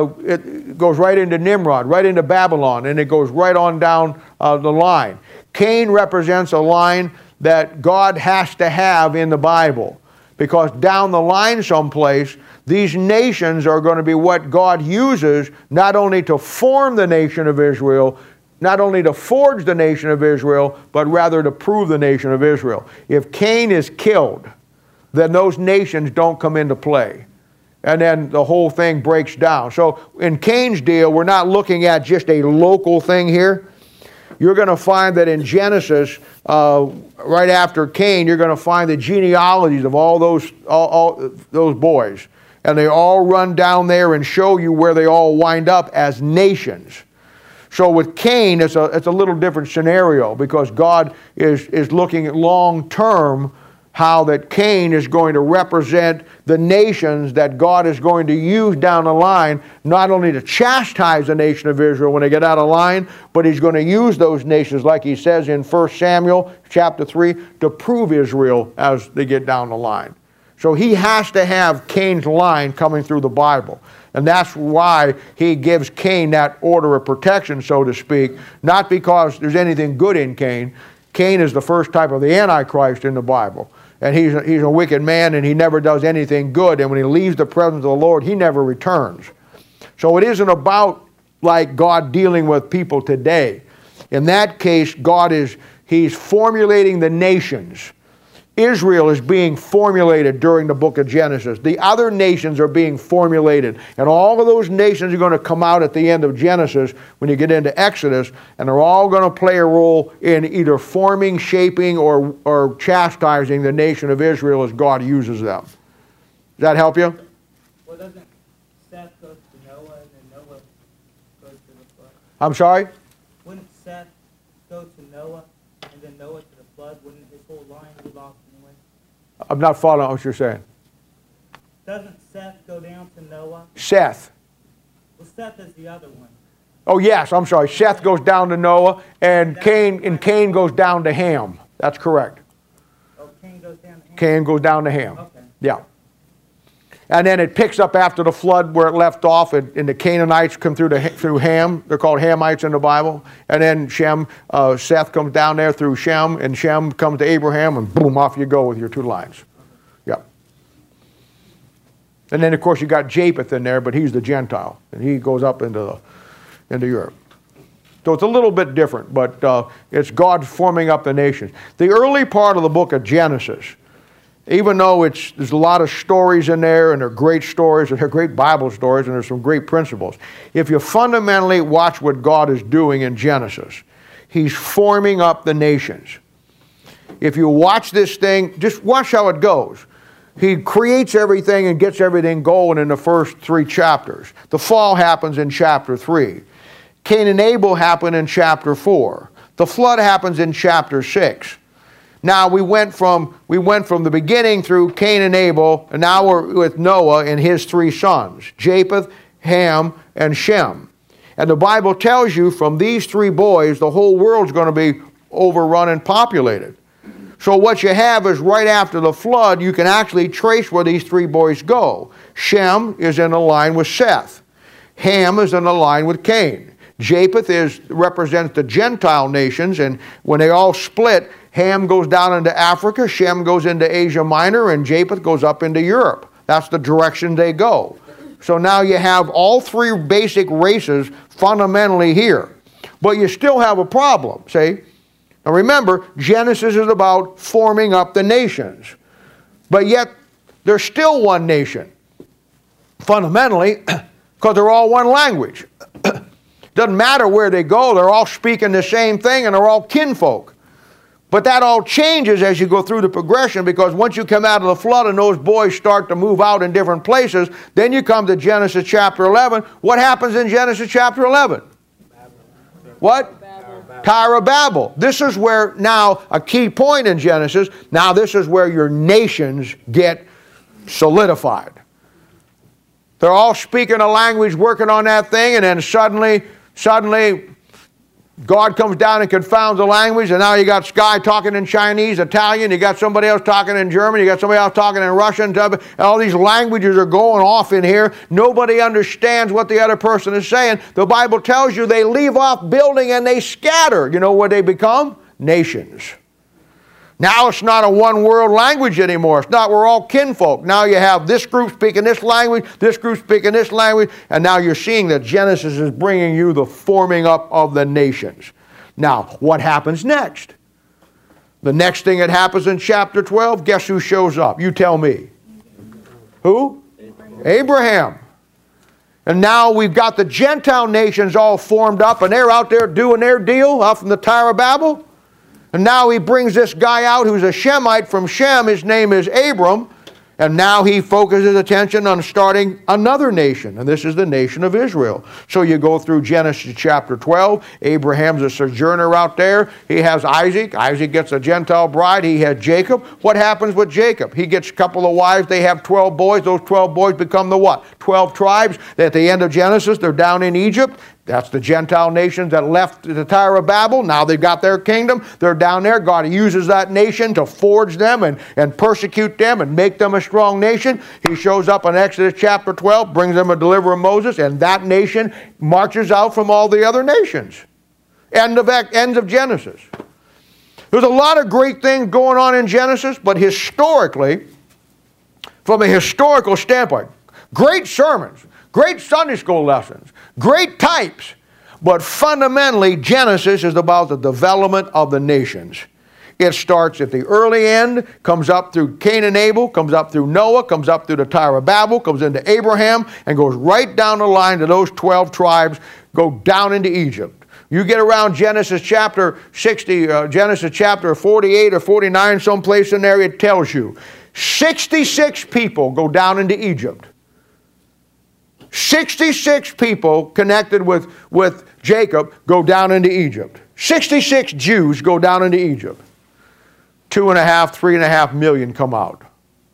it goes right into Nimrod, right into Babylon, and it goes right on down the line. Cain represents a line that God has to have in the Bible, because down the line someplace, these nations are going to be what God uses not only to form the nation of Israel, not only to forge the nation of Israel, but rather to prove the nation of Israel. If Cain is killed, then those nations don't come into play. And then the whole thing breaks down. So in Cain's deal, we're not looking at just a local thing here. You're going to find that in Genesis, right after Cain, you're going to find the genealogies of all those boys. And they all run down there and show you where they all wind up as nations. So with Cain, it's a little different scenario, because God is looking at long term how that Cain is going to represent the nations that God is going to use down the line, not only to chastise the nation of Israel when they get out of line, but he's going to use those nations, like he says in 1 Samuel chapter 3, to prove Israel as they get down the line. So he has to have Cain's line coming through the Bible. And that's why he gives Cain that order of protection, so to speak, not because there's anything good in Cain. Cain is the first type of the Antichrist in the Bible. And he's a wicked man, and he never does anything good. And when he leaves the presence of the Lord, he never returns. So it isn't about like God dealing with people today. In that case, he's formulating the nations. Israel is being formulated during the book of Genesis. The other nations are being formulated. And all of those nations are going to come out at the end of Genesis when you get into Exodus, and they're all going to play a role in either forming, shaping, or chastising the nation of Israel as God uses them. Does that help you? Well, doesn't Seth go to Noah and then Noah goes to the flood? I'm sorry? Wouldn't Seth go to Noah and then Noah to the flood? Wouldn't his whole line be lost anyway? I'm not following what you're saying. Doesn't Seth go down to Noah? Seth. Well, Seth is the other one. Oh, yes, I'm sorry. Seth goes down to Noah, and Cain goes down to Ham. That's correct. Oh, Cain goes down to Ham? Cain goes down to Ham. Okay. Yeah. And then it picks up after the flood where it left off, and the Canaanites come through Ham. They're called Hamites in the Bible. And then Seth comes down there through Shem, and Shem comes to Abraham, and boom, off you go with your two lines. Yeah. And then, of course, you got Japheth in there, but he's the Gentile, and he goes up into Europe. So it's a little bit different, but it's God forming up the nations. The early part of the book of Genesis, even though there's a lot of stories in there, and they're great stories, and they're great Bible stories, and there's some great principles. If you fundamentally watch what God is doing in Genesis, he's forming up the nations. If you watch this thing, just watch how it goes. He creates everything and gets everything going in the first 3 chapters. The fall happens in chapter 3. Cain and Abel happen in chapter 4. The flood happens in chapter 6. Now we went from the beginning through Cain and Abel, and now we're with Noah and his 3 sons, Japheth, Ham, and Shem. And the Bible tells you from these 3 boys, the whole world's going to be overrun and populated. So what you have is right after the flood, you can actually trace where these 3 boys go. Shem is in a line with Seth. Ham is in a line with Cain. Japheth represents the Gentile nations, and when they all split, Ham goes down into Africa, Shem goes into Asia Minor, and Japheth goes up into Europe. That's the direction they go. So now you have all 3 basic races fundamentally here. But you still have a problem, see? Now remember, Genesis is about forming up the nations. But yet, there's still one nation. Fundamentally, because they're all one language. Doesn't matter where they go, they're all speaking the same thing, and they're all kinfolk. But that all changes as you go through the progression, because once you come out of the flood and those boys start to move out in different places, then you come to Genesis chapter 11. What happens in Genesis chapter 11? What? Tower of Babel. This is where now a key point in Genesis, now this is where your nations get solidified. They're all speaking a language, working on that thing, and then suddenly God comes down and confounds the language, and now you got Sky talking in Chinese, Italian, you got somebody else talking in German, you got somebody else talking in Russian, and all these languages are going off in here. Nobody understands what the other person is saying. The Bible tells you they leave off building and they scatter. You know what they become? Nations. Now it's not a one world language anymore. It's not, we're all kinfolk. Now you have this group speaking this language, this group speaking this language, and now you're seeing that Genesis is bringing you the forming up of the nations. Now, what happens next? The next thing that happens in chapter 12, guess who shows up? You tell me. Who? Abraham. And now we've got the Gentile nations all formed up, and they're out there doing their deal out from the Tower of Babel. And now he brings this guy out who's a Shemite from Shem. His name is Abram. And now he focuses attention on starting another nation. And this is the nation of Israel. So you go through Genesis chapter 12. Abraham's a sojourner out there. He has Isaac. Isaac gets a Gentile bride. He had Jacob. What happens with Jacob? He gets a couple of wives. They have 12 boys. Those 12 boys become the what? 12 tribes. At the end of Genesis, they're down in Egypt. That's the Gentile nations that left the Tower of Babel. Now they've got their kingdom. They're down there. God uses that nation to forge them and persecute them and make them a strong nation. He shows up in Exodus chapter 12, brings them a deliverer Moses, and that nation marches out from all the other nations. End of Genesis. There's a lot of great things going on in Genesis, but historically, from a historical standpoint, great sermons, great Sunday school lessons, great types, but fundamentally Genesis is about the development of the nations. It starts at the early end, comes up through Cain and Abel, comes up through Noah, comes up through the Tower of Babel, comes into Abraham, and goes right down the line to those 12 tribes, go down into Egypt. You get around Genesis chapter 60, Genesis chapter 48 or 49, someplace in there, it tells you 66 people go down into Egypt. 66 people connected with Jacob go down into Egypt. 66 Jews go down into Egypt. 2.5, 3.5 million come out.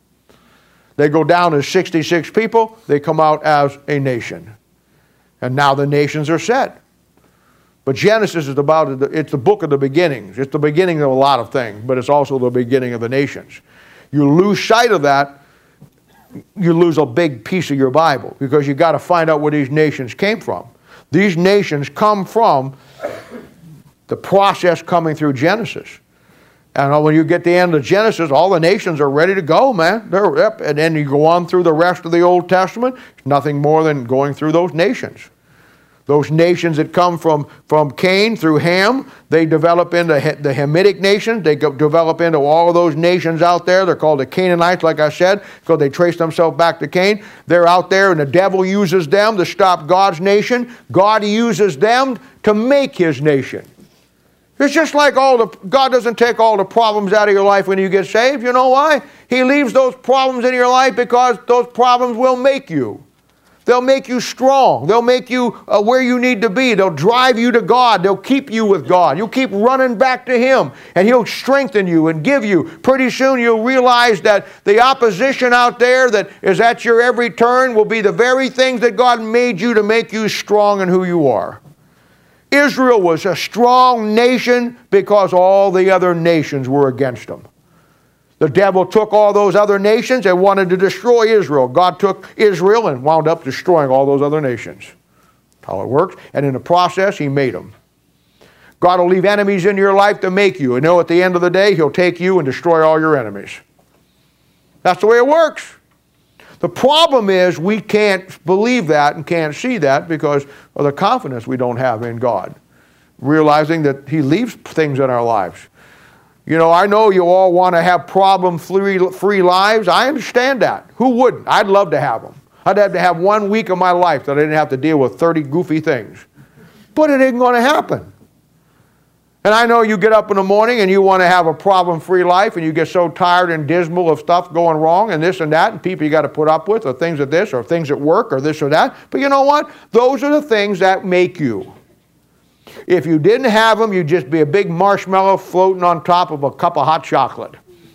They go down as 66 people. They come out as a nation. And now the nations are set. But Genesis is it's the book of the beginnings. It's the beginning of a lot of things, but it's also the beginning of the nations. You lose sight of that, you lose a big piece of your Bible, because you've got to find out where these nations came from. These nations come from the process coming through Genesis. And when you get to the end of Genesis, all the nations are ready to go, man. They're up. And then you go on through the rest of the Old Testament. It's nothing more than going through those nations. Those nations that come from Cain through Ham, they develop into the Hamitic nations. They develop into all of those nations out there. They're called the Canaanites, like I said, because they trace themselves back to Cain. They're out there, and the devil uses them to stop God's nation. God uses them to make his nation. It's just like God doesn't take all the problems out of your life when you get saved. You know why? He leaves those problems in your life because those problems will make you. They'll make you strong. They'll make you where you need to be. They'll drive you to God. They'll keep you with God. You'll keep running back to Him, and He'll strengthen you and give you. Pretty soon you'll realize that the opposition out there that is at your every turn will be the very things that God made you to make you strong in who you are. Israel was a strong nation because all the other nations were against them. The devil took all those other nations and wanted to destroy Israel. God took Israel and wound up destroying all those other nations. That's how it works. And in the process, He made them. God will leave enemies in your life to make you. And know at the end of the day, He'll take you and destroy all your enemies. That's the way it works. The problem is we can't believe that and can't see that because of the confidence we don't have in God. Realizing that He leaves things in our lives. You know, I know you all want to have problem-free lives. I understand that. Who wouldn't? I'd love to have them. I'd have to have 1 week of my life that I didn't have to deal with 30 goofy things. But it ain't going to happen. And I know you get up in the morning and you want to have a problem-free life and you get so tired and dismal of stuff going wrong and this and that and people you got to put up with or things of this or things at work or this or that. But you know what? Those are the things that make you. If you didn't have them, you'd just be a big marshmallow floating on top of a cup of hot chocolate.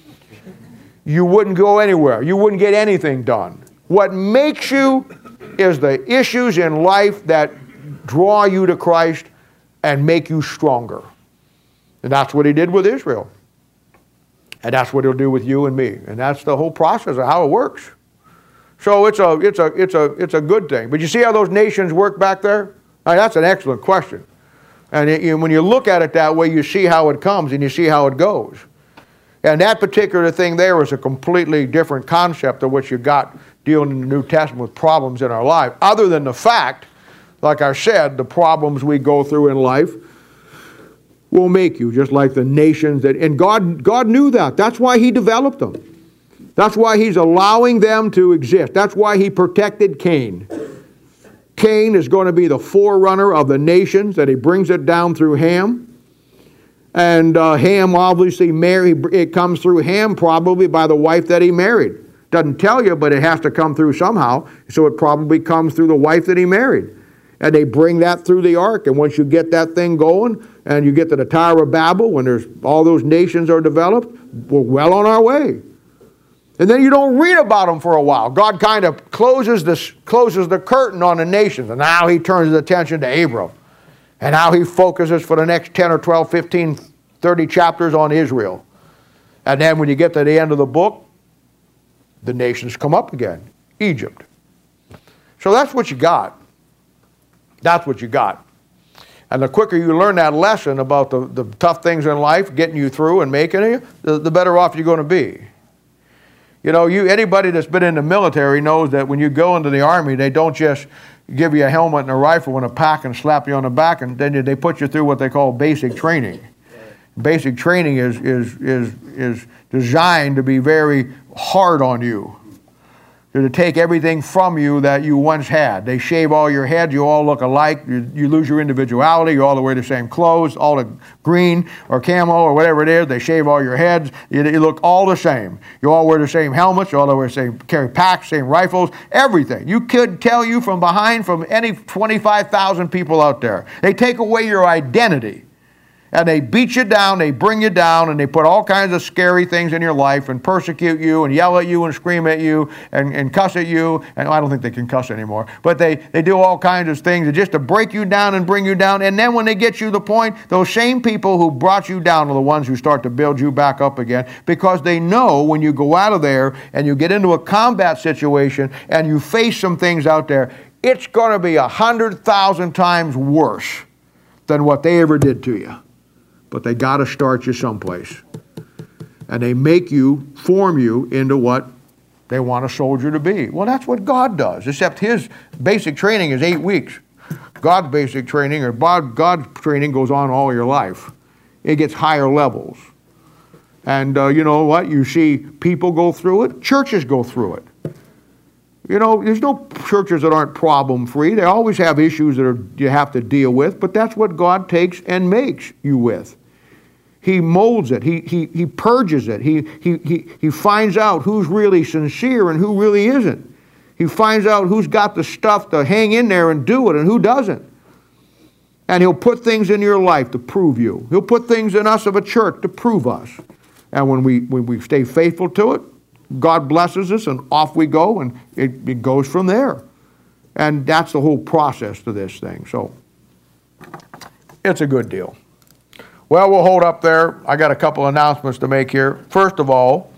You wouldn't go anywhere. You wouldn't get anything done. What makes you is the issues in life that draw you to Christ and make you stronger. And that's what he did with Israel. And that's what he'll do with you and me. And that's the whole process of how it works. So it's a good thing. But you see how those nations work back there? Now, that's an excellent question. And when you look at it that way, you see how it comes and you see how it goes. And that particular thing there is a completely different concept than what you got dealing in the New Testament with problems in our life. Other than the fact, like I said, the problems we go through in life will make you, just like the nations that, and God knew that. That's why he developed them. That's why he's allowing them to exist. That's why he protected Cain. Cain is going to be the forerunner of the nations, that he brings it down through Ham. And Ham obviously it comes through Ham probably by the wife that he married. Doesn't tell you, but it has to come through somehow. So it probably comes through the wife that he married. And they bring that through the ark. And once you get that thing going, and you get to the Tower of Babel, when there's all those nations are developed, we're well on our way. And then you don't read about them for a while. God kind of closes the curtain on the nations. And now he turns his attention to Abram. And now he focuses for the next 10 or 12, 15, 30 chapters on Israel. And then when you get to the end of the book, the nations come up again. Egypt. So that's what you got. That's what you got. And the quicker you learn that lesson about the tough things in life, getting you through and making you, the better off you're going to be. You know, anybody that's been in the military knows that when you go into the Army, they don't just give you a helmet and a rifle and a pack and slap you on the back, and then they put you through what they call basic training. Basic training is designed to be very hard on you. To take everything from you that you once had. They shave all your heads, you all look alike, you lose your individuality, you all wear the same clothes, all the green or camo or whatever it is, they shave all your heads, you look all the same. You all wear the same helmets, you all wear the same, carry packs, same rifles, everything. You could tell you from behind from any 25,000 people out there. They take away your identity. And they beat you down, they bring you down, and they put all kinds of scary things in your life and persecute you and yell at you and scream at you and cuss at you. And I don't think they can cuss anymore. But they do all kinds of things just to break you down and bring you down. And then when they get you to the point, those same people who brought you down are the ones who start to build you back up again, because they know when you go out of there and you get into a combat situation and you face some things out there, it's going to be 100,000 times worse than what they ever did to you. But they got to start you someplace. And they form you into what they want a soldier to be. Well, that's what God does, except his basic training is 8 weeks. God's basic training, or God's training, goes on all your life. It gets higher levels. And you know what? You see people go through it. Churches go through it. You know, there's no churches that aren't problem-free. They always have issues that you have to deal with, but that's what God takes and makes you with. He molds it. He purges it. He finds out who's really sincere and who really isn't. He finds out who's got the stuff to hang in there and do it and who doesn't. And he'll put things in your life to prove you. He'll put things in us of a church to prove us. And when we stay faithful to it, God blesses us and off we go, and it goes from there. And that's the whole process to this thing. So it's a good deal. Well, we'll hold up there. I got a couple announcements to make here. First of all,